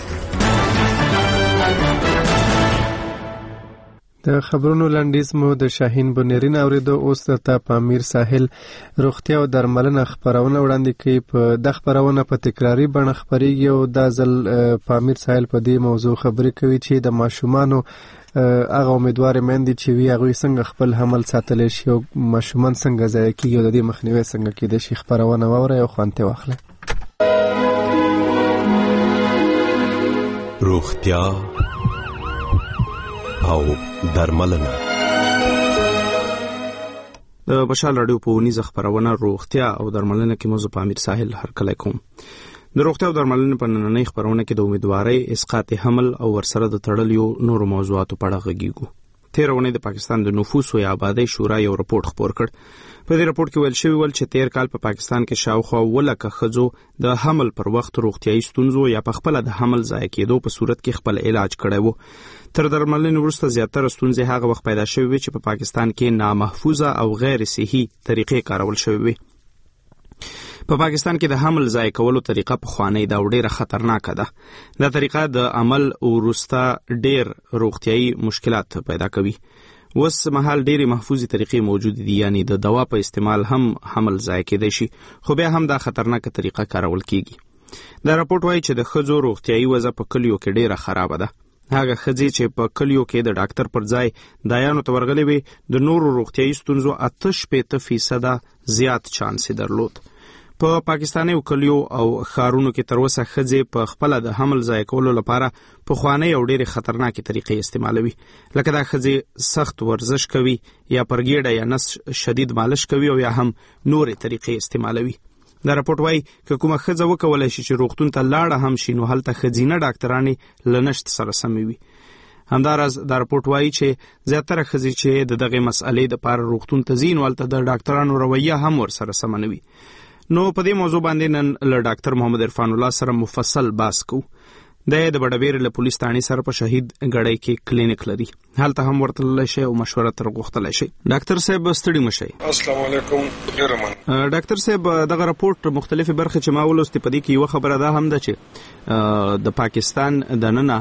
د خبرونو لنډیز مو د شاهین بونیرین اوریدو. اوس ته په امیر ساحل روغتیا او درملنه خبرونه وړاندې کوي. په د خبرونه په تکراری بڼه خبريږي او د ځل په امیر ساحل په دې موضوع خبرې کوي چې د ماشومانو هغه امیدوار مندي چې وی هغه څنګه خپل حمل ساتل شي او ماشومان څنګه ځای کیږي او د دې مخنیوي څنګه کېدای شي. خبرونه وره او خوانته واخله. روغتیا او درملنه. د بشال رادیو په ونیزه خبرونه روغتیا او درملنه کې موضوع په امیر ساحل هرکلی کوم. د روغتیا او درملنې په نننۍ خبرونه کې د امیدوارۍ، اسقاط حمل او ورسره د تړلیو نورو موضوعاتو په اړه غږیږو. تېره اونۍ د پاکستان د نفوس او آبادۍ شورا یو راپور خپور کړ. په دې راپور کې ویل شوی ول چې تیر کال په پاکستان کې شاوخوا ولکه ښځو د حمل پر وخت روغتیايي ستونزو یا په خپل د حمل ضایع کېدو په صورت کې خپل علاج کړی وو. تر درملنې وروسته زیاتره ستونزې هغه وخت پیدا شوې وي چې په پاکستان کې نامحفوظه او غیر صحي طریقې کارول شوې وي. په پاکستان کې د حمل ضایع کولو طریقه پخوانۍ ده او ډېره خطرناکه ده. دا طریقه د عمل وروسته ډېر روغتیايي مشکلات پیدا کوي. اوس مهال ډېرې محفوظې طریقې موجود دي، یعنی د دوا په استعمال هم حمل ضایع کېدای شي، خو بیا هم دا خطرناکه طریقه کارول کېږي. دا راپورټ وایي چې د ښځو روغتیايي وضع په کلیو کې ډېره خرابه ده. هغه ښځې چې په کلیو کې د ډاکټر پر ځای دایانو ته ورغلې وي د نورو روغتیايي ستونزو اته شپېته فیصده زیات چانس یې درلود. په پاکستاني کلیو او ښارونو کې تر اوسه ښځې په خپل د حمل ضایع کولو لپاره پخوانۍ او ډېرې خطرناکې طریقې استعمالوي، لکه دا ښځې سخت ورزش کوي یا پر ګیډه یا نس شدید مالش کوي او یا هم نورې طریقې استعمالوي. دا راپورټ وایي که کومه ښځه وکولی شي چې روغتون ته لاړه هم شي نو هلته ښځینه ډاکټرانې له نشت سره سمې وي. همداراز دا راپورټ وایي چې زیاتره ښځې چې د دغې مسئلې دپاره روغتون ته ځي نو هلته د ډاکټرانو رویه هم ورسره سمه نه وي. نو په دې موضوع باندې نن له ډاکټر محمد عرفان الله سره مفصل بحث کوو. د د بډبېرې له پولیس تاڼې سره په شهید ګړۍ کې کلینیک لري، هلته هم ورتللی شئ او مشوره تر غوښتلی شئ. ډاکټر صاحب ستړي مه شئ. السلام علیکم. ډېره مننه. ډاکټر صاحب دغه راپورټ مختلفې برخې چې ما ولوستې په دې کې یوه خبره دا هم ده چې د پاکستان دننه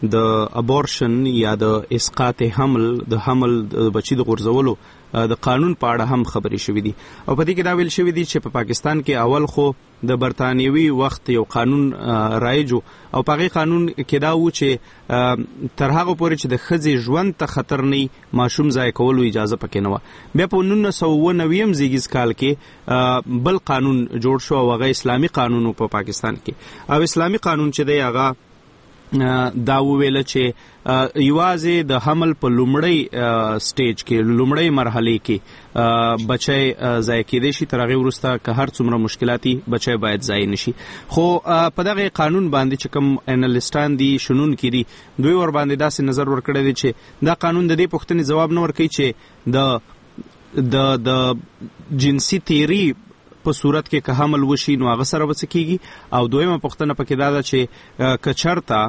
د ابورشن یا د اسقاط حمل د حمل د بچی د غورځولو د قانون په اړه هم خبرې شوې دي او په دې کې دا ویل شوې دي چې په پاکستان کې اول خو د برتانیوي وخت یو قانون رایج او په هغه قانون کې دا و چې تر هغه پورې چې د ښځې ژوند ته خطر نه ماشوم ضایع کولو اجازه پکې نه و. بیا په نولس سوه اوه نوي زیږیز کال کې بل قانون جوړ شو او هغه اسلامي قانون په پاکستان کې او اسلامي قانون چې دی هغه دا ویل چې یوازې د حمل په لومړی سټیج کې لومړی مرحله کې بچی ضایع کېدی شي تر هغې وروسته که هر څومره مشکلاتي بچی باید ضایع نشي. خو په دغه قانون باندې چې کوم انالیستان دي شنونکي دي دوی ور باندې داسې نظر ورکړی دی چې دا قانون د دې پوښتنې ځواب نه ورکوي چې د د د جنسي تیری په صورت کې که حمل وشي نو هغه سره به څه کېږي او دویمه پوښتنه پکې دا ده چې که چېرته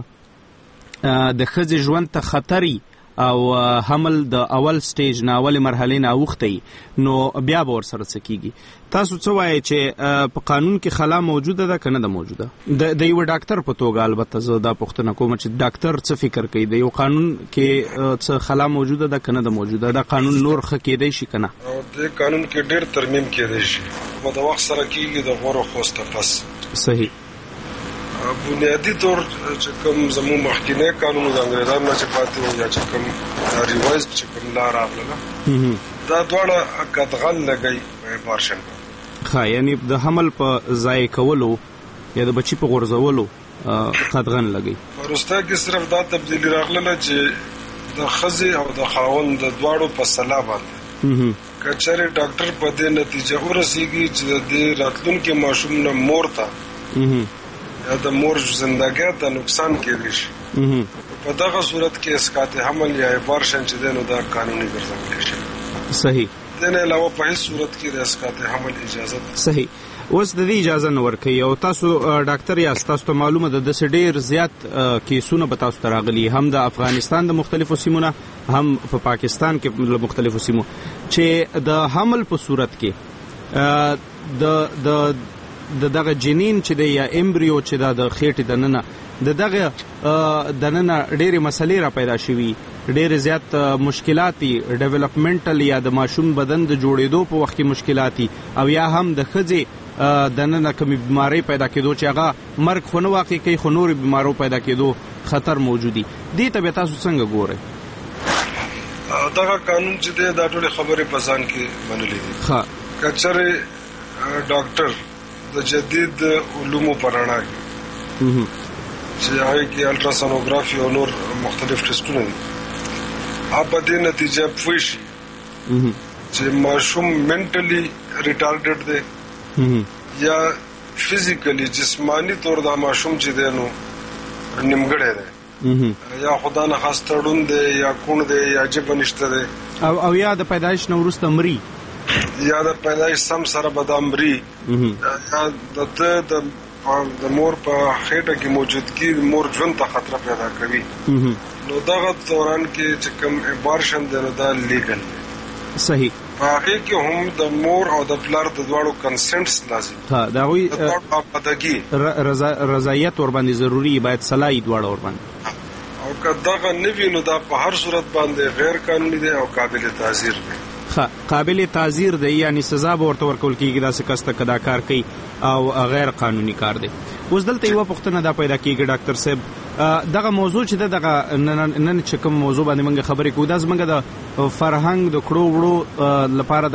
د ښځې ژوند ته خطري او حمل د اول سټیج نه اولې مرحلې نه اوښتی نو بیا به ورسره څه کېږي. تاسو څه وایئ چې په قانون کې خلا موجوده ده که نه ده موجوده؟ د یوه ډاکټر په توګه البته زه دا پوښتنه کوم چې ډاکټر څه فکر کوي د یو قانون کې څه خلا موجوده ده که نه ده موجوده؟ دا قانون نور ښه کېدی شي که نه؟ د قانون کې ډېر ترمیم کېدی شي خو د وخت سره کېږي د غور و خوست پس. صحیح. بنیادی طور چې کوم زموږ مخکینی قانون د انګریزانو نه چې پاتې و یا چې کوم ریوایز چې کوم لا راغله دا دواړه قدغن لګی په ابارشن. ښه یعنی د حمل په ضایع کولو یا د بچي په غورځولو قدغن لګی. وروسته کې صرف دا تبدیلي راغله چې د ښځې او د خاوند د دواړو په سلا باندې که چېرې ډاکټر په دې نتیجه ورسېږي چې د دې راتلونکي ماشوم نه مور ته یا د مور زندګۍ ته نقصان کېدی شي په دغه صورت کې اسقاط حمل یا ابارشن چې دی نو دا قانوني ګرځول شي. صحیح. د نه علاوه په هیڅ صورت کې د اسقاط حمل اجازه ده. صحیح. اوس د دې اجازه نه ورکوي او تاسو ډاکټر یاست تاسو ته معلومه ده د ډېر زیات کیسونه به تاسو ته راغلي هم د افغانستان د مختلفو سیمو نه هم په پاکستان کې د مختلفو سیمو چې د حمل په صورت کې د د د دغه جنین چې دی یا امبریو چې دا د خېټې دننه د دغه دننه ډېرې مسلې را پیدا شوي ډېرې زیات مشکلاتي ډیولپمنټل یا د ماشوم بدن د جوړېدو په وخت کې مشکلاتي او یا هم د ښځې دننه کومې بیمارۍ پیدا کېدو چې هغه مرګ خو نه واقع کوي خو نورې بیمارو پیدا کېدو خطر موجودي. دې ته بیا تاسو څنګه ګورئ؟ دغه قانون چې دی دا ټولې خبرې په ځان کې منلې دي. ښه که چېرې ډاکټر د جدید علومو په رڼا کې چې هغه کې الټراسونوګرافي او نور مختلف ټیسټونه دي هغه په دې نتیجه پوه شي چې ماشوم منټلی ریټارډډ دی یا فزیکلی جسمانی طور دا ماشوم چې دی نو نیمګړی دی یا خدا نه خاص تړون دی یا کون دی یا جبه نشته دی او او یا د پیدایش نه وروسته مري یا د پیدایش سم سره بدامري یا د د مور په خېټه کې موجودګي مور ژوند ته خطر پیدا کوي نو دغه دوران کې چې کوم ابارشن دی نو دا لیګل دی. صحیح. په هغه کې هم د مور او د پلار د دواړو کنسنټس لازم. ها دا وی پدګي رضایت ور باندې ضروری باید صلاحي دواړو ور باندې او که دغه نوی نو دا په هر صورت باندې غیر قانوني دی او قابل تعزیر دی. قابل تعزیر دی یعنی سزا به ورته ورکول کېږي داسې کس ته که دا کار کوي او غیر قانوني کار دی. اوس دلته یوه پوښتنه دا پیدا کېږي ډاکټر صاحب دغه موضوع چې ده دغه نن چې کوم موضوع باندې موږ خبرې کوو دا زموږ د فرهنګ د کړو وړو لپاره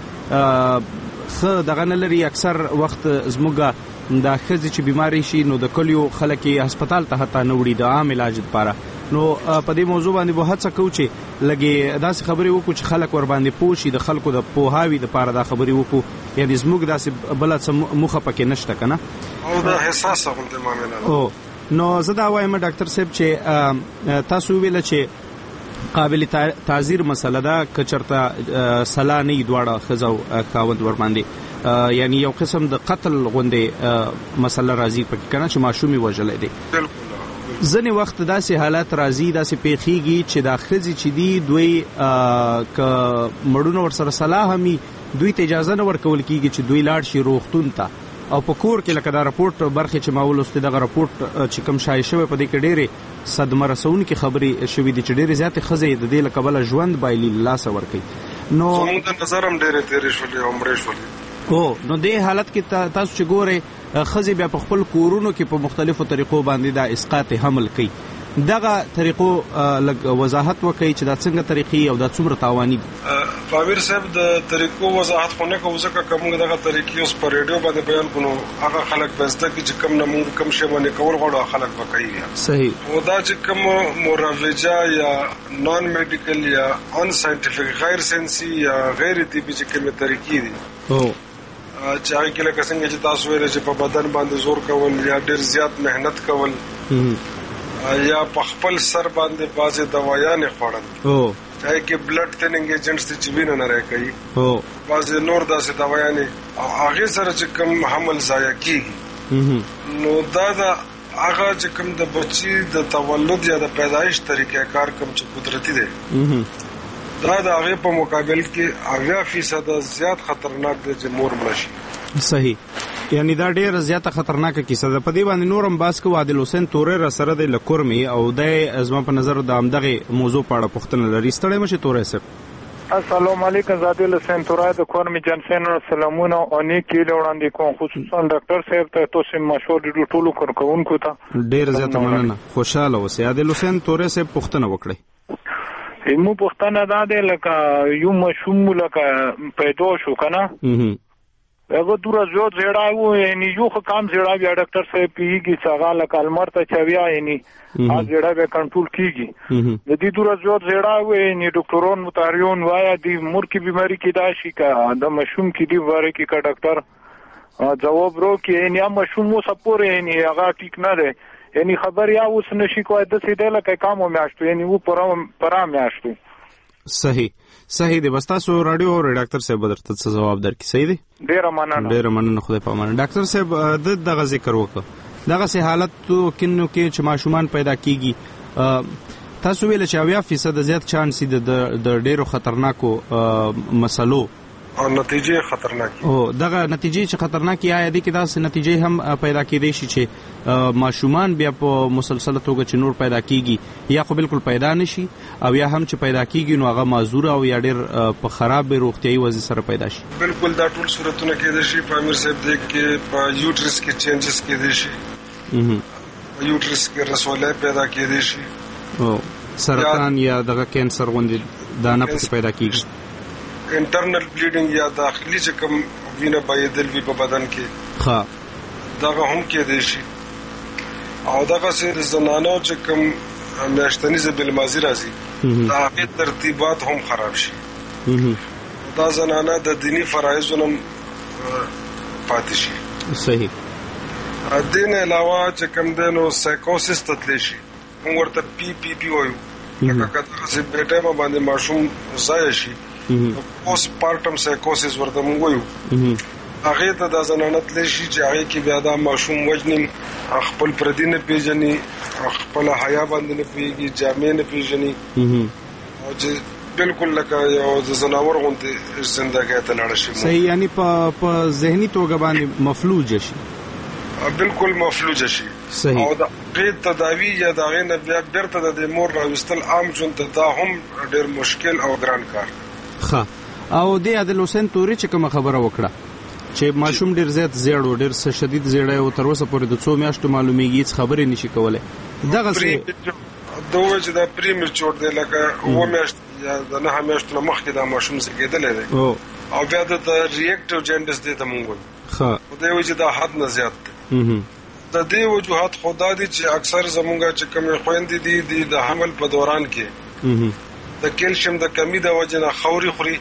داسې ښه دغه نه لري. اکثر وخت زموږ دا ښځې چې بیمارې شي نو د کلیو خلک یې هسپتال ته حتی نه وړي د عام علاج لپاره. نو په دې موضوع باندې به هڅه کوو چې لږې داسې خبرې وکړو چې خلک ور باندې پوه شي د خلکو د پوهاوي دپاره دا خبرې وکړو یعنې زموږ داسې بله څه موخه پکې نشته که نه او دا حساسه غوندې معامله ده. نو زه دا وایم ډاکټر صاحب چې تاسو وویله چې قابل تعزیر مسله ده که چېرته سلا نه وي دواړه ښځه او خاوند ور باندې یعنی یو قسم د قتل غوندې مسله راځي پکې که نه چې ماشوم یې وژلی دی. بالکل. ځینې وخت داسې حالات راځي داسې پیښیږي چې دا ښځې چې دي دوی که مړونه ورسره سلا هم وي دوی ته اجازه نه ورکول کېږي چې دوی لاړ شي روغتون ته او په کور کې لکه دا رپورټ برخې چې ما ولوستې دغه رپورټ چې کوم شایع شوی په دې کې ډېرې صدمه رسونکي خبرې شوې دي چې ډېرې زیاتې ښځې د دې له کبله ژوند بایلي له لاسه ورکوي. نو زموږ د نظر هم ډېرې تېرې شولې او مړې شولې. او نو دې حالت کې تاسو چې ګورئ ښځې بیا په خپل کورونو کې په مختلفو طریقو باندې دا اسقاط حمل کوي. دغه طریقو لږ وضاحت وکړئ چې دا څنګه طریقې او دا څومره تاواني دي. فامیر صاحب د طریقو وضاحت خو نه کوو ځکه که موږ دغه طریقې اوس په ریډیو باندې بیان کړو هغه خلک به زده کړي چې کوم نه موږ کوم شی باندې کول غواړو خلک به کوي. صحیح. او دا چې کوم مروجه یا نان میډیکل یا ان ساينټیفیک غیر ساينسي یا غیر طبي چې کومه طریقې دي او چې هغه کې لکه څنګه چې تاسو ویل چې په بدن باندې زور کول یا ډېر زیات مهنت کول یا په خپل سر باندې بازي دوايانې خوړل او چاہے کې بلډ تھیننګ ایجنټس چې وینه نه راکړي او بازي نور داسې دوايانې او هغه سره چې کوم حمل ضایع کیږي نو دا دا هغه چې کوم د بچي د تولد یا د پیدایش طریقې کار کوم چې قدرتي دی دا د هغه په مقابل کې اویا فیصد زیات خطرناک دی چې مور مړ شي. صحیح. یعنی دا ډیره زیاته خطرناکه کیسه ده. په دې باندې نورم باس کو عادل حسین تورې را سره د لکورمي او د ازما په نظر د امدغه موضوع په اړه پوښتنه لري. ستړی مشه تورې صاحب. السلام علیکم عادل حسین تورې د کورمي جنسن سلامونه او نیکی وړاندې کوم خصوصا ډاکټر صاحب ته تاسو مشور د ټولو کارکونکو ته ډیره زیاته مننه. خوشاله اوسئ. عادل حسین تورې صاحب پوښتنه وکړئ. مو پوښتنه دا ده لکه یو مشوم لکه پیدا شو کنه هغه دوره زیات زیړا وو یعنی یو کم زیړا بیا ډاکټر صاحب پیږي څنګه لکه المر ته چویا یعنی ا زیړا به کنټرول کیږي. د دې دوره زیات زیړا وو یعنی ډاکټرون متاریون وایا دی مور کی بیماری کی دا شي کا د مشوم کی دی واره کی کا ډاکټر جواب ورو کی یعنی مشوم مو سپور یعنی هغه ټیک نه ده یعنی خبر یا اوس نشي کوی د سیده لکه کامو میاشتو یعنی وو پرام پرام میاشتو. صحیح صحیح دی. بس تاسو رادیو او ډاکټر صاحب درته څه جواب درکې. صحیح دی. ډیر مننه. ډیر مننه. خدای په امان. ډاکټر صاحب د دغه ذکر وکړه دغه سه حالت کینو کې چې ماشومان پیدا کیږي تاسو ویل چې اویا فیصد زیات چانس دي د ډیرو خطرناکو مسلو او نتیجې خطرناکي. او دغه نتیجې چې خطرناکي آیا دي کې داسې نتیجې هم پیدا کېدې شي چې ماشومان بیا په مسلسله توګه چې نور پیدا کیږي یا خو بالکل پیدا نشي او یا هم چې پیدا کیږي نو هغه معذور او یا ډېر په خراب روغتيایي وضعیت سره پیدا شي. بالکل دا ټول صورتونه کېدای شي. په امیر صاحب دې کې په یوټرس کې چینجز کېدای شي. په یوټرس کې رسولې پیدا کېدای شي. او سرطان یا دغه کینسر غوندې دانه په پیدا کیږي. انټرنل بلیډینګ یا داخلي چې کوم وینه بهیدل وي په بدن کې ښه دغه هم کېدای شي. او دغه سره زنانو چې کوم میاشتنی زبیل مازی راځي دا هغه ترتیبات هم خراب شي. دا زنانه د دینی فرایضونو پاتې شي. صحیح. دین علاوه چې کوم دنو سایکوسس تتلی شي موږ ورته پی پی پی وایو لکه کله چې بیټه باندې ماشوم ضایع شي پوسټ پارټم سایکوسس ورته موږ وایو. هغه ته د زنانه تل شي چې هغه کې بیا دا ماشوم وجنیم خپل پردي نه پیژني خپل حیا باندې نه پیږي جامې نه پیژني او چې بالکل لکه یو زناور غونډه ژوندۍ ته لاړ شي. صحیح. یعنی په په ذهني توګه باندې مفلوج شي. بالکل مفلوج شي. صحیح. او د غیر تداوی یا د غیر نه بیا بیرته د مور راوستل عام ژوند ته دا هم ډېر مشکل او ګران کار. ښه. او د عادل حسین تورې چې کوم خبره وکړه چې ماشوم ډیر زیات زیړ او ډیر شدید زیړی او تر اوسه پورې د څو میاشتو معلومیږي هیڅ خبرې نشي کولای. دغه څه دوه چې دا پریمیچور دی لکه و میاشت یا د نه میاشتو مخکې دا ماشوم زیږیدلی دی او بیا د ریاکټیو جنډس دی ته مونږ وایو. ښه. خو دی وایي چې دا حد نه زیات دی. د دې وجوهات خدا دي چې اکثر زمونږ چې کومې خویندې دي دي د حمل په دوران کې د کیلشیم د کمی د وجه نه خوري خوري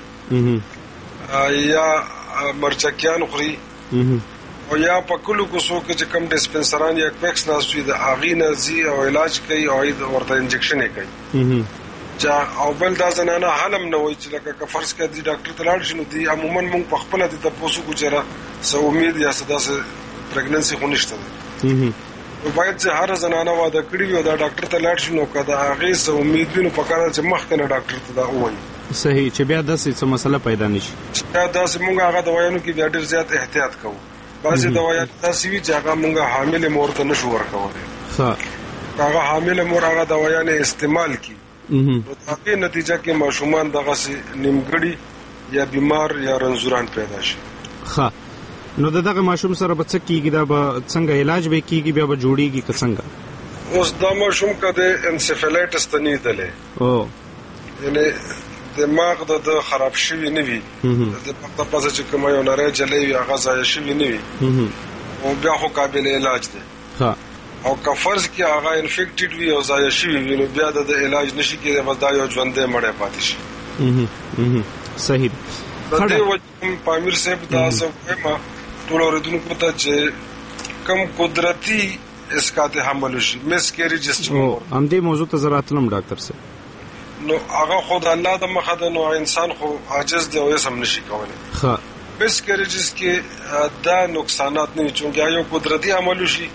یا مرچکیان خوري او یا په کلو کوسو کې چې کم ډسپنسران یا کوکس ناسوي د اغینه زی او علاج کوي او ورته انجکشن کوي. چا او بل دا زنانه حالم نه وای چې لکه فرض کړه دی ډاکټر ته لاړ شنو دی عموما مونږ په خپل د تاسو کو چیرې سو امید یا صدا سه پریګننسي خو نشته. نو باید چې هر زنانه واده کړی وي دا ډاکټر ته لاړ شنو کدا هغه سو امید وینو په کار چې مخکنه ډاکټر ته دا وایي. صحیح. چې بیا د څه مسله پیدا نشي. دا د سیمونګه هغه دوايانو کې بیا ډیر زیات احتیاط کوو. بعضي دوايان تاسو وی چې هغه مونږه حامل مور ته نشو ورکوي. ښه. هغه حامل مور هغه دوايانې استعمال کی نو هغه نتیجه کې ماشومان دغه سي نیمګړی یا بیمار یا رنځوران پیدا شي. ښه نو دغه ماشوم سره به څه کیږي؟ دا به څنګه علاج به کیږي بیا به جوړیږي که څنګه؟ اوس دا ماشوم کده انسفلایټس ته نه دله او یعنی دماغ د خراب شوی نه وي د په پاسه چې کوم یو نری جلې هغه ځای شوی نه وي او بیا خو قابل علاج دی. ها او که فرض کې هغه انفیکټډ وي او ځای شوی وي نو بیا د علاج نشي کېدای، بس دا یو ژوندې مړی پاتې شي. صحیح. د دې وجه پامیر صاحب دا څه ټول اوریدونکو ته چې کم قدرتی اسقاط حمل شي مس کیریجز او هم دې موضوع ته زراتلم ډاکټر صاحب. نو هغه خود الله د مخه د نو انسان خو عاجز دی او یې سم نشي کولای. ښه مس کیریجز کې دا نقصانات نه چونګي یو قدرتی عمل شي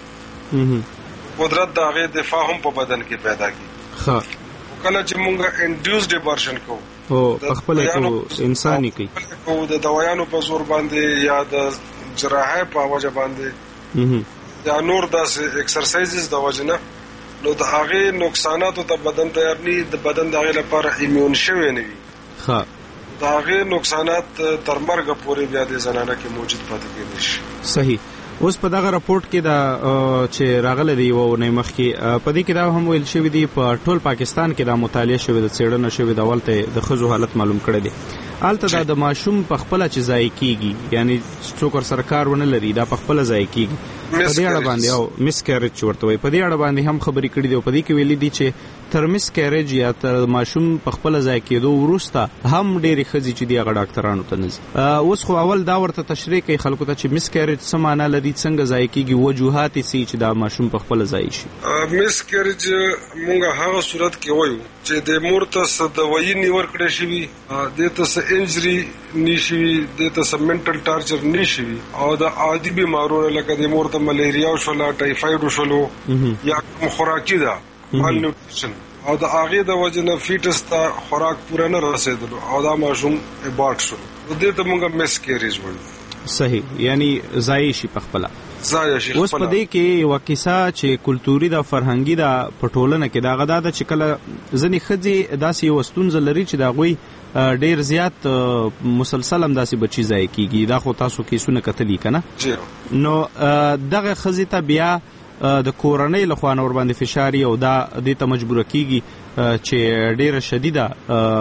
قدرت د هغه دفاع هم په بدن کې پیدا کی. ښه کله چې مونږه انډیوسډ ابورشن کوو او خپل کو انساني کوي او د دوايانو په زور باندې یا د جراحه په وجه باندې یا نور داسې ایکسرسایزز د وجه نه نو د هغه نقصاناتو ته بدن تیار نه د بدن دغه لپاره ایمون شوی نه وي. ښه د هغه نقصانات تر مرګ پورې بیا د زنانه کې موجود پاتې کېږي. صحیح. اوس په دغه راپورټ کې دا چې راغله دی و نه مخ کې په دې کې دا هم ویل شوی دی په ټول پاکستان کې دا مطالعه شوی د څېړنه شوی د ولته د خزو حالت معلوم کړی دی. البته د ماشوم په خپل چې ځای کیږي یعنی څوک سرکار ونه لري دا په خپل ځای کیږي په دې اړه باندې او مس کیریج ورته وي په دې اړه باندې هم خبرې کړې دي او په دې کې ویلي دي چې تر مس کیریج یا تر ماشوم په خپل ځای کېدو وروسته هم ډېری ښځې چې دی هغه ډاکټرانو ته نه ځي. اوس خو اول دا ورته تشریح کوي خلکو ته چې مس کیریج څه معنا لري څنګه ځای کیږي وجوهات یې څه چې دا ماشوم په خپل ځای شي. مس کیریج مونږ هغه صورت کې وایو چې د مور ته څه دوايي نیول کړې شي د ته څه انجری نشي د ته څه منټل ټارچر نشي او د عادي بیمارونو لکه د مور ته ملیریا شولا ټایفاید شولو یا خوراکي ده مال نیوټریشن او د هغه د وجنه فیټس ته خوراک پوره نه رسیدلو او دا ماشوم ابارټ شو د دې ته موږ مس کیریج وایو. صحیح. یعنی ځای شي په خپل ځای شي. اوس په دې کې یو کیسه چې کلتوري د فرهنګي د پټولنه کې دا غدا د چکل ځنی خځې داسې یو ستونزه لري چې دا غوي ډیر زیات مسلسل هم داسې بچی ځای کیږي. دا خو تاسو کیسونه کتلی کنه نو دغه خځې ته بیا د کورنۍ لخوا نور باندې فشاري او دا د ته مجبور کیږي چې ډیره شدیده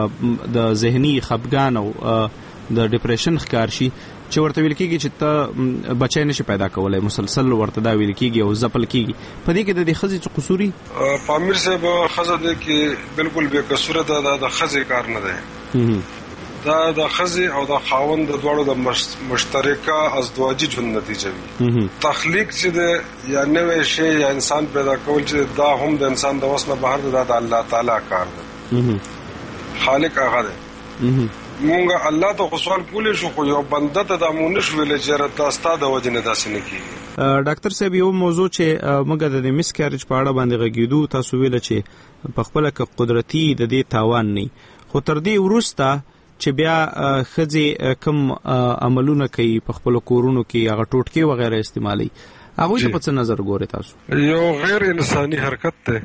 د ذهني خفګان او د ډیپریشن ښکار شي چې ورته ویل کیږي چې ته بچی نشي پیدا کولای مسلسل ورته دا ویل کیږي او ځپل کیږي. په دې کې د دې خځې څه قصوري؟ پامیر صاحب خځه دې کې بالکل بے قصور ده د خځې کار نه ده. دا د خځې او د خاوند د دوړو د مشترکه ازدواجی ژوند نتیجه وي. تخلیق چې د یا نوې شی یا انسان پیدا کول چې دا هم د انسان د وس نه بهر ده د الله تعالی کار ده. خالق هغه ده. مونږه الله ته خصوصال کولې شو خو یو بنده ته د مونږ ویل چې راته استاد وجنه داسې نه کیږي. ډاکټر صاحب یو موضوع چې موږ د مس کیریج په اړه باندې غږیدو تاسو ویل چې په خپل کې قدرتي د دې تاوان نه خو تر دې وروسته چې بیا خځې کم عملونه کوي په خپل کورونو کې هغه ټوټکي وغیرہ استعمالي هغه ته په څه نظر ګوري تاسو؟ یو غیر انساني حرکت ده.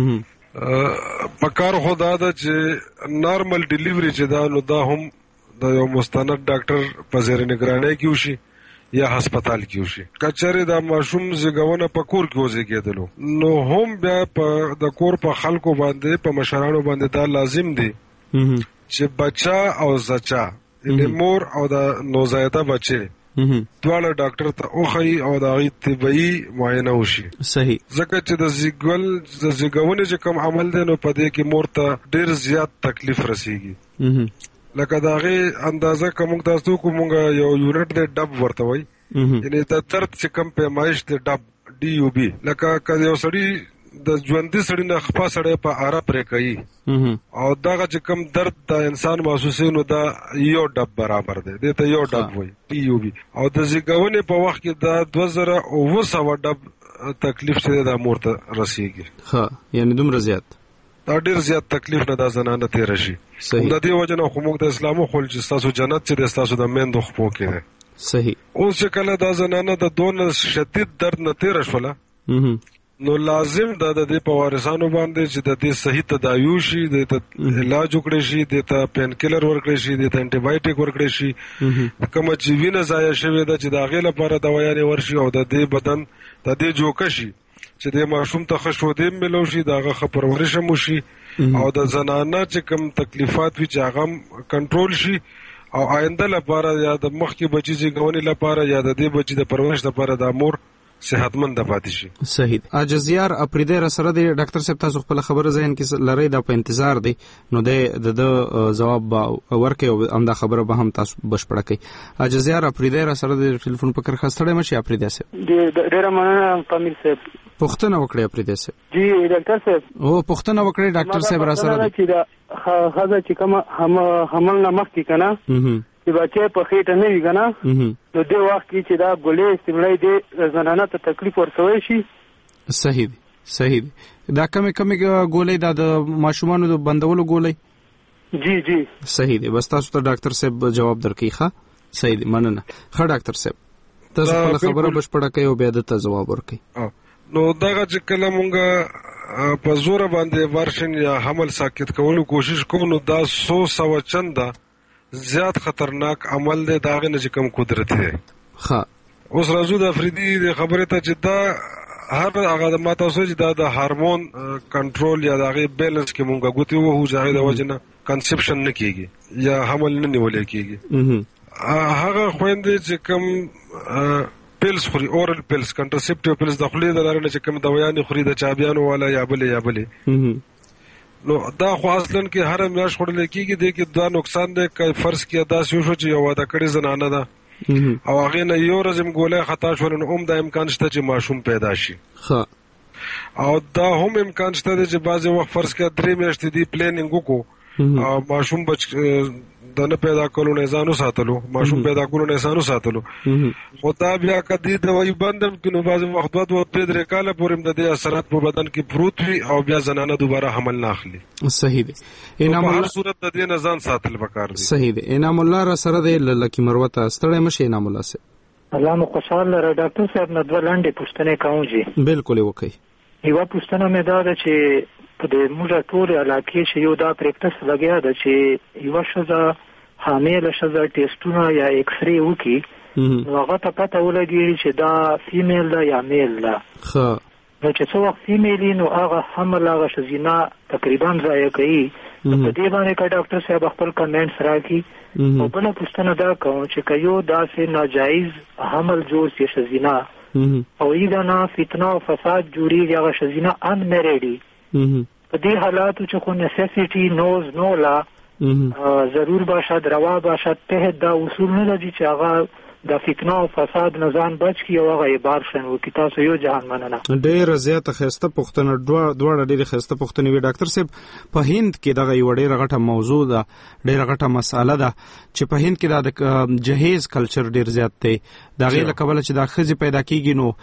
پکار خدا دا چې نارمل ډیلیوری چې دا نو دا هم د یو مستند ډاکټر په زیر نگرانی کې وشي یا هسپتال کې وشي. کچره دا ماشوم زګونه په کور کې وځي کېدلو نو هم بیا په د کور په خلکو باندې په مشرانو باندې دا لازم دي چې بچا او زچا د مور او د نوزایده بچي دواړه ډاکټر ته اوخی او د غي طبي معاینه وشي. صحیح. ځکه چې د زیګول د زیګونې چې کوم عمل دی نو په دې کې مور ته ډیر زیات تکلیف رسیږي. لکه دا غي اندازه کوم تاسو کومه یو یونټ د ډب ورته وای یعنی د درد چې کم پیمایش د ډب ډي یو بي لکه کله یو سړی د ژوندۍ سړی نه خپا سړی په آرا پرې کوي او داغه چې کم درد د انسان محسوسي نو دا یو ډب برابر دی د ته یو ډب وای ټي یو بي او د زیګونې په وخت کې دا دوه زره اوه سوه ډب تکلیف چې د مور ته رسیږي. ها یعنی دومره زیات دا ډیر زیات تکلیف نه د زنانه تیر شي. د دې وجه نه خو موږ د اسلامو خل چې تاسو جنت چې د تاسو د میندو خپو کې ده. صحیح. اوس چې کله د زنانه د دون شدید درد نه تیر شوله نو لازم د دې په وارثانو باندې چې د دې صحیح تداوی شي، د علاج وکړي شي، د پین کیلر ورکړي شي، د انټي بایوټیک ورکړي شي، کوم چې وینه ضایع شوی ده چې د هغې لپاره دوايانې ورشي او د دې بدن د دې جوکه شي چې د ماشوم ته ښه شودې ملو شي، د هغه ښه پرورش هم وشي او د زنانه چې کوم تکلیفات وي چې هغه کنټرول شي او آینده لپاره یا د مخکې بچي زیږونې لپاره یا د دې بچي د پرورش لپاره د مور صحتمند پاتې شي. صحیح. اجزیار اپریدې را سره د ډاکټر صاحب تاسو خپل خبره ذهن کې لری دا په انتظار دی نو د د جواب ورکې او هم دا خبره به هم تاسو بشپړه کړئ. اجزیار اپریدې را سره د ټلیفون په کر خاصړې مشي اپریدې صاحب. ډیر مننه پامیر صاحب. پښتنه وکړې اپریدې صاحب. جی ډاکټر صاحب. او پښتنه وکړې ډاکټر صاحب را سره چې دا خزه چې کوم هم حمل نه مخ کې کنه چې بچي په خېټه نه وي کنه نو د وخت کې چې دا ګولې استعمالي دي زنانه ته تکلیف ورسوي شي. صحیح دی صحیح دی. دا کمه کمه ګولې دا د ماشومانو د بندولو ګولې. جی جی صحیح دی. بس تاسو ته ډاکټر صاحب جواب درکې ښه. صحیح دی مننه. ښه ډاکټر صاحب تاسو خپل خبره بشپړه کوي او بیا د ته جواب ورکړئ. نو دغه چې کله مونږه په زور باندې ورشن یا حمل ساکت کولو کوشش کوو نو دا سو سو چنده زیات خطرناک عمل دی داغه نه چې کوم قدرت دی. ها اوس راځو د افریدي د خبره ته چې دا هر هغه د ماته سوچ دا د هارمون کنټرول یا دغه بیلنس کې مونږه غوتی وو چې د وجنه کنسپشن نه کیږي یا حمل نه نیول کیږي. هغه خويندې چې کوم پیلز خوري اورل پیلز کنټرسپټیو پیلز د خولې د لارې نه چې کوم دوايانې خوري د چابيانو والا یا بلې یا بلې نو دا خو اصلا کې هر میاش خورل کېږي د کې دا نقصان دی که فرض کې دا شو چې یو واده کړي زنانه ده او هغه نه یو ورځم ګولې خطا شول نو هم د امکان شته چې ماشوم پیدا شي. ها او دا هم امکان شته چې بعضې وخت فرض کې درې میاشتې دی پلانینګ وکړو او ماشوم بچ د نه پیدا کولو نه ځانو ساتلو ماشوم پیدا کولو نه ځانو ساتلو خو دا بیا کدی دوايي بندم کینو بعض وخت دوه دوه درې کاله پورې د دې اثرات په بدن کې پروت وي او بیا زنانه دوباره حمل نه اخلي. صحیح دی. انعام الله صورت د دې نه ځان ساتل پکار دي. صحیح دی. انعام الله را سره د لکی مروته ستړی مشه انعام الله سه. الله مو خوشاله را ډاکټر صاحب نه دوه لاندې پوښتنه کوم جی. بالکل وکي. یو پوښتنه مې دا ده چې په دې موږ ټول علاقې شي یو دا پریکټس لګیا ده چې یو شزه حامل شزه ټیسټونه یا ایکس ری وکي نو هغه ته پته ولګي چې دا فیمیل ده یا میل ده. ښه نو چې څو وخت فیمیل نو هغه حمل هغه شزینه تقریبا ضایع کوي. په دې باندې کا ډاکټر صاحب خپل کمنټس راکړي. او بل پوښتنه دا کوم چې کيو داسې ناجایز حمل جوړ شي شزینه او ایدا نه فتنه او فساد جوړي هغه شزینه ان میریډي په دې حالاتو چې کو نیسیسټي نوز نو لا ضرور باشد روا باشد ته دا اصول نه لري چې هغه د فتنه او فساد نه ځان بچ کی او هغه بار شن و کی تاسو یو جهان مننه. ډېر زیاته خسته پښتنه دوه دوه ډېر خسته پښتنه وی ډاکټر صاحب په هند کې دغه یو ډېر غټه موضوع ده ډېر غټه مساله ده چې په هند کې د جهیز کلچر ډېر زیات دی. دا غیر کبل چې د خزي پیدا کیږي نو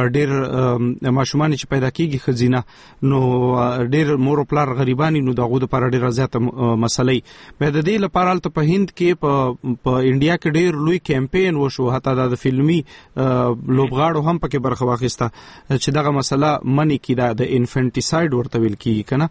ډېر ماشومان چې پیدا کیږي خزینه نو ډېر مور پلار غریبانی نو دغه د پر ډېر زیاته مسلې به د دې لپاره ته په هند کې په په انډیا کې ډېر لوی کمپاین شو حتی د فلمي لوبغاړو هم پکې برخه واخیسته چې دغه مسله منی کی دا د انفانټیساید ورته ویل کیږي کنه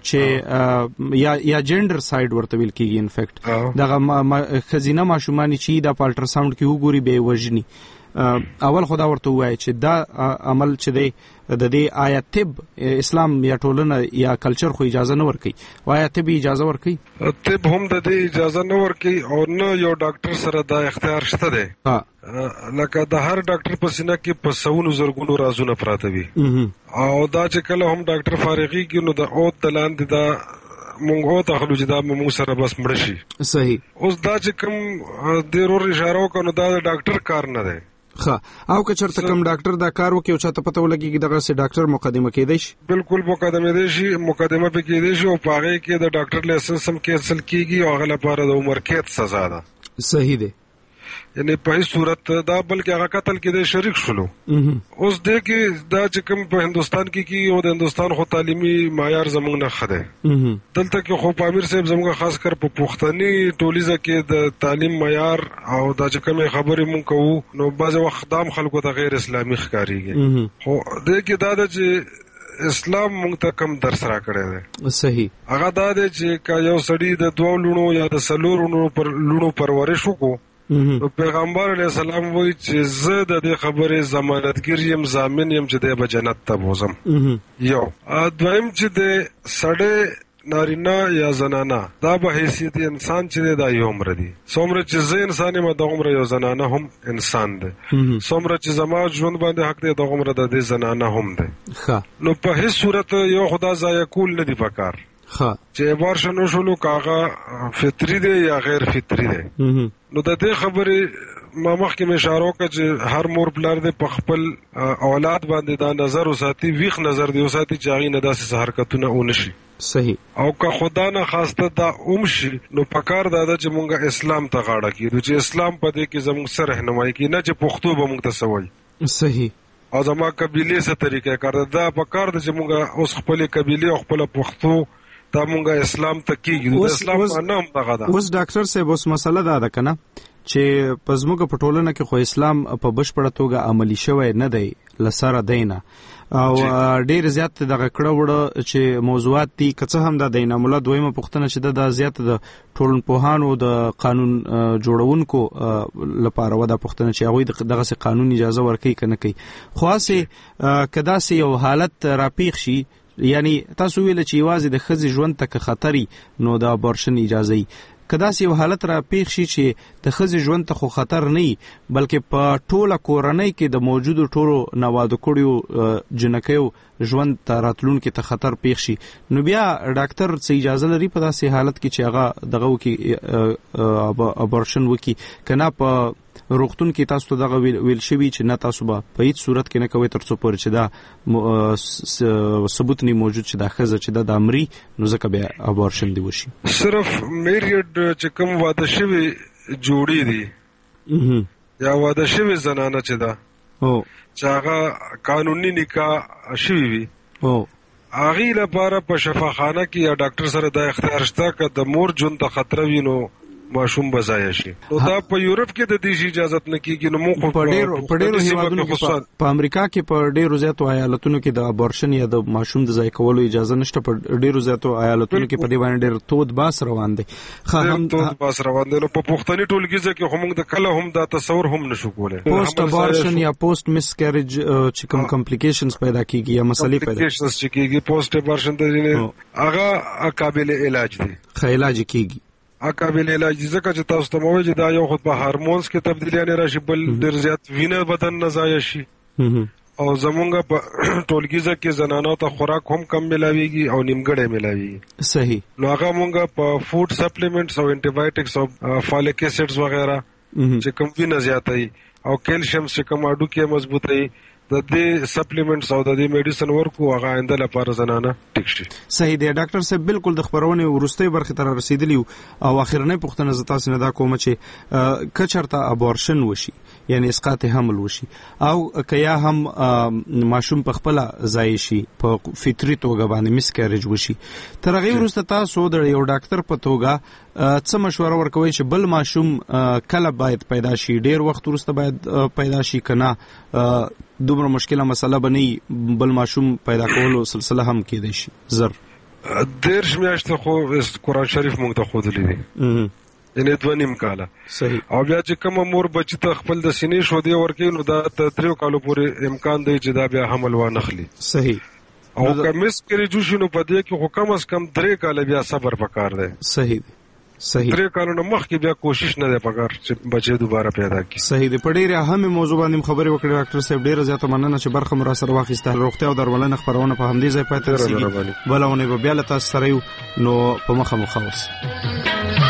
چې یا یا جندر ساید ورته ویل کیږي انفیکټ دغه خزینه ماشومان چې د الټرا ساوند کې وګوري به وژني. اول خدا ورته وایي چې دا عمل چې دی د دې آیا طب اسلام یا ټولنه یا کلچر خو اجازه نه ورکي او آیا طب اجازه ورکي طب هم د دې اجازه نه ورکي او نه یو ډاکټر سره دا اختیار شته دی. لکه د هر ډاکټر په سینه کې په سونو زرګونو رازونه پراته وي او دا چې کله هم ډاکټر فارغي کې نو د اوت دلاندې دا مونږ او ته خلو چې دا مونږ سره بس مړ شي. صحیح. اوس دا چې کوم ډیرور اشاره وکړو دا د ډاکټر کار نه دی. ښه او که چرته کوم ډاکټر دا کار وکړي او چاته پته ولګي دغه سي ډاکټر مقدمه کېدی شي. بالکل مقدمه دی شي مقدمه په کېدی شي او پاره کې د ډاکټر لایسنس هم کېنسل کیږي او هغه لپاره د عمر قید سزا ده. صحیح دی. یعنی په هیڅ صورت دا بلکې هغه قتل کې د شریک شلو. اوس دې کې دا چې کوم په هندستان کې کې او د هندستان خو تعلیمي معیار زموږ نه خده دلته کې خو په امیر صاحب زموږ خاص کر په پښتني ټولیزه کې د تعلیم معیار او دا چې کوم خبرې مونږ کوو نو بعض وخت دام خلکو ته غیر اسلامي ښکاریږي. خو دې کې دا د چې اسلام مونږ ته کم درس را کړی دی. صحیح. هغه دا دی چې که یو سړي د دوه لونو یا د څلورو لونو پر لونو پرورش وکړو نو پیغمبر علیه السلام وایي چې زه د دې خبرې ضمانتګر یم، ضامن یم چې دی به جنت ته بوځم. یو دویم چې د سړی نارینه یا زنانه دا به حیثیت انسان چې دی دا یو عمر دی. څومره چې زه انسان یم د عمر یو زنانه هم انسان دی. څومره چې زما ژوند باندې حق دی د عمر د دې زنانه هم دی. نو په هیڅ صورت یو خدا ضایع کول نه دی پکار چې ابارشن وشولو کاغه فطری دی یا غیر فطری دی. نو د دې خبرې ما مخکې مې اشاره وکړه چې هر مور پلار دی په خپل اولاد باندې دا نظر وساتي، ویښ نظر دی وساتي چې هغې نه داسې حرکتونه ونه شي. صحیح. او که خدا نه خواسته دا اوم شي نو پکار دا ده چې مونږ اسلام ته غاړه کړو چې اسلام په دې کې زموږ څه رهنمایي کوي، نه چې پښتو به مونږ ته څه وایي. صحیح. او زما قبیلې څه طریقې کار ده دا پکار ده چې مونږ اوس خپلې قبیلې او خپله پښتو دا مونږه اسلام ته کېږي. د اسلام معنا هم دغه ده. اوس ډاکټر صاحب اوس مسله دا ده که نه چې په زموږ په ټولنه کې خو اسلام په بشپړه توګه عملي شوی نه دی له سره دی نه، او ډېر زیات دغه کړه وړه چې موضوعات دي که څه هم دا دی نه. ملا دویمه پوښتنه چې دا زیات د ټولنپوهانو د قانون جوړونکو لپاره و دا پوښتنه چې هغوی دغسې قانون اجازه ورکوي که نه کوي. خو هسې که داسې یو حالت راپېښ شي، یعنی تاسو ویل چې یوازې د ښځې ژوند ته که خطري نو د ابورشن اجازه وي. که داسې یو حالت را پیښ شي چې د ښځې ژوند ته خو خطر نه وي بلکې په ټوله کورنۍ کې د موجودو ټولو نواده کړیو جنکیو ژوند ته راتلونکي ته خطر پیښ شي، نو بیا ډاکټر څه اجازه لري په داسې حالت کې چې هغه دغه وکړي ابورشن وکړي که نه په روغتون کې تاسو ته دغه ویل شوي چې نه تاسو به په هیڅ صورت کې نه کوئ تر څو پورې چې دا ثبوت نه موجود چې دا ښځه چې دا د مري نو ځکه بیا ابورشن دی وشي. صرف میریډ چې کوم واده شوي جوړې دي یا واده شوي زنانه چې ده چې هغه قانوني نکاح شوي وي هغې لپاره په شفاخانه کې یا ډاکټر سره دا اختیار شته که د مور ژوند ته خطره وي نو ماشوم به ضایع شي. نو دا په یورپ کې د دې شي اجازت نه کېږي. نو موږ په ډېرو په ډېرو هېوادونو کې په امریکا کې په ډېرو زیاتو ایالتونو کې د ابورشن یا د ماشوم د ضایع کولو اجازه نشته. په ډېرو زیاتو ایالتونو کې په دې باندې ډېر تود باس روان دی. ډېر تود باس روان دی. نو په پښتني ټولګیزه کې خو موږ د کله هم دا تصور هم نشو کولی. پوسټ ابورشن یا پوسټ مس کیریج چې کوم کمپلیکیشنز پیدا کېږي یا مسلې پیدا کمپلیکیشنز چې کېږي پوسټ ابورشن ته هغه قابل علاج دی، ښه علاج کېږي. قابل علاج ځکه چې تاسو ته مو وایي چې دا یو خود په هارمونز کې تبدیلیانې راشي، بل ډېر زیات وینه بدن نه ضایع شي او زمونږ په ټولګیزه کې زنانو ته خوراک هم کم ملاویږي او نیمګړی ملاویږي. صحیح. نو هغه مونږ په فوډ سپلیمنټس او انټي بایوټکس او فالیک ایسډز وغیرہ چې کوم وینه زیاتوي او کیلشیم چې کوم هډوکي مضبوطوي د دې سپلیمنټس او د دې میډیسن ورکو هغه آینده لپاره زنانه ټیک شي. صحیح دی ډاکټر صاحب. بالکل د خبرونې وروستۍ برخې ته رسیدلی او اخرنۍ پوښتنه زه تاسو نه دا کوم چې که چېرته ابورشن وشي یعنی اسقاط حمل وشي او که یا هم ماشوم په خپله ضایع شي په فطري توګه باندې مس کیریج وشي، تر هغې وروسته تاسو د یو ډاکټر په توګه څه مشوره ورکوئ چې بل ماشوم کله باید پیدا شي؟ ډېر وخت وروسته باید پیدا شي که نه دومره مشکله مسله به نه بل ماشوم پیدا کولو سلسله هم کېدی شي زر؟ دېرش میاشتې خو قرآن شریف موږ ته ښودلی دی، یعنې دوه نیم کاله. صحیح. او بیا چې کومه مور بچي ته خپل د سینې شودې ورکوي نو دا تر دریو کالو پورې امکان دی چې دا بیا حمل وانخلي. صحیح. او که مس کیریج وشي نو په دې کې خو کم از کم درې کاله بیا صبر پکار دی. صحیح دی. صحیح. درې کالونو مخکې بیا کوشش نه دی پکار چې بچی دوباره پیدا کړي. صحیح دی. په ډېرې اهمې موضوع باندې خبرې وکړې ډاکټر صاحب. ډېره زیاته مننه چې برخه مو راسره واخیسته. روغتیا او درملنه خپرونه په همدې ځای پای ته رسېږي. بله اونۍ به بیا له تاسو سره یو، نو په مخه مو ښه اوسئ.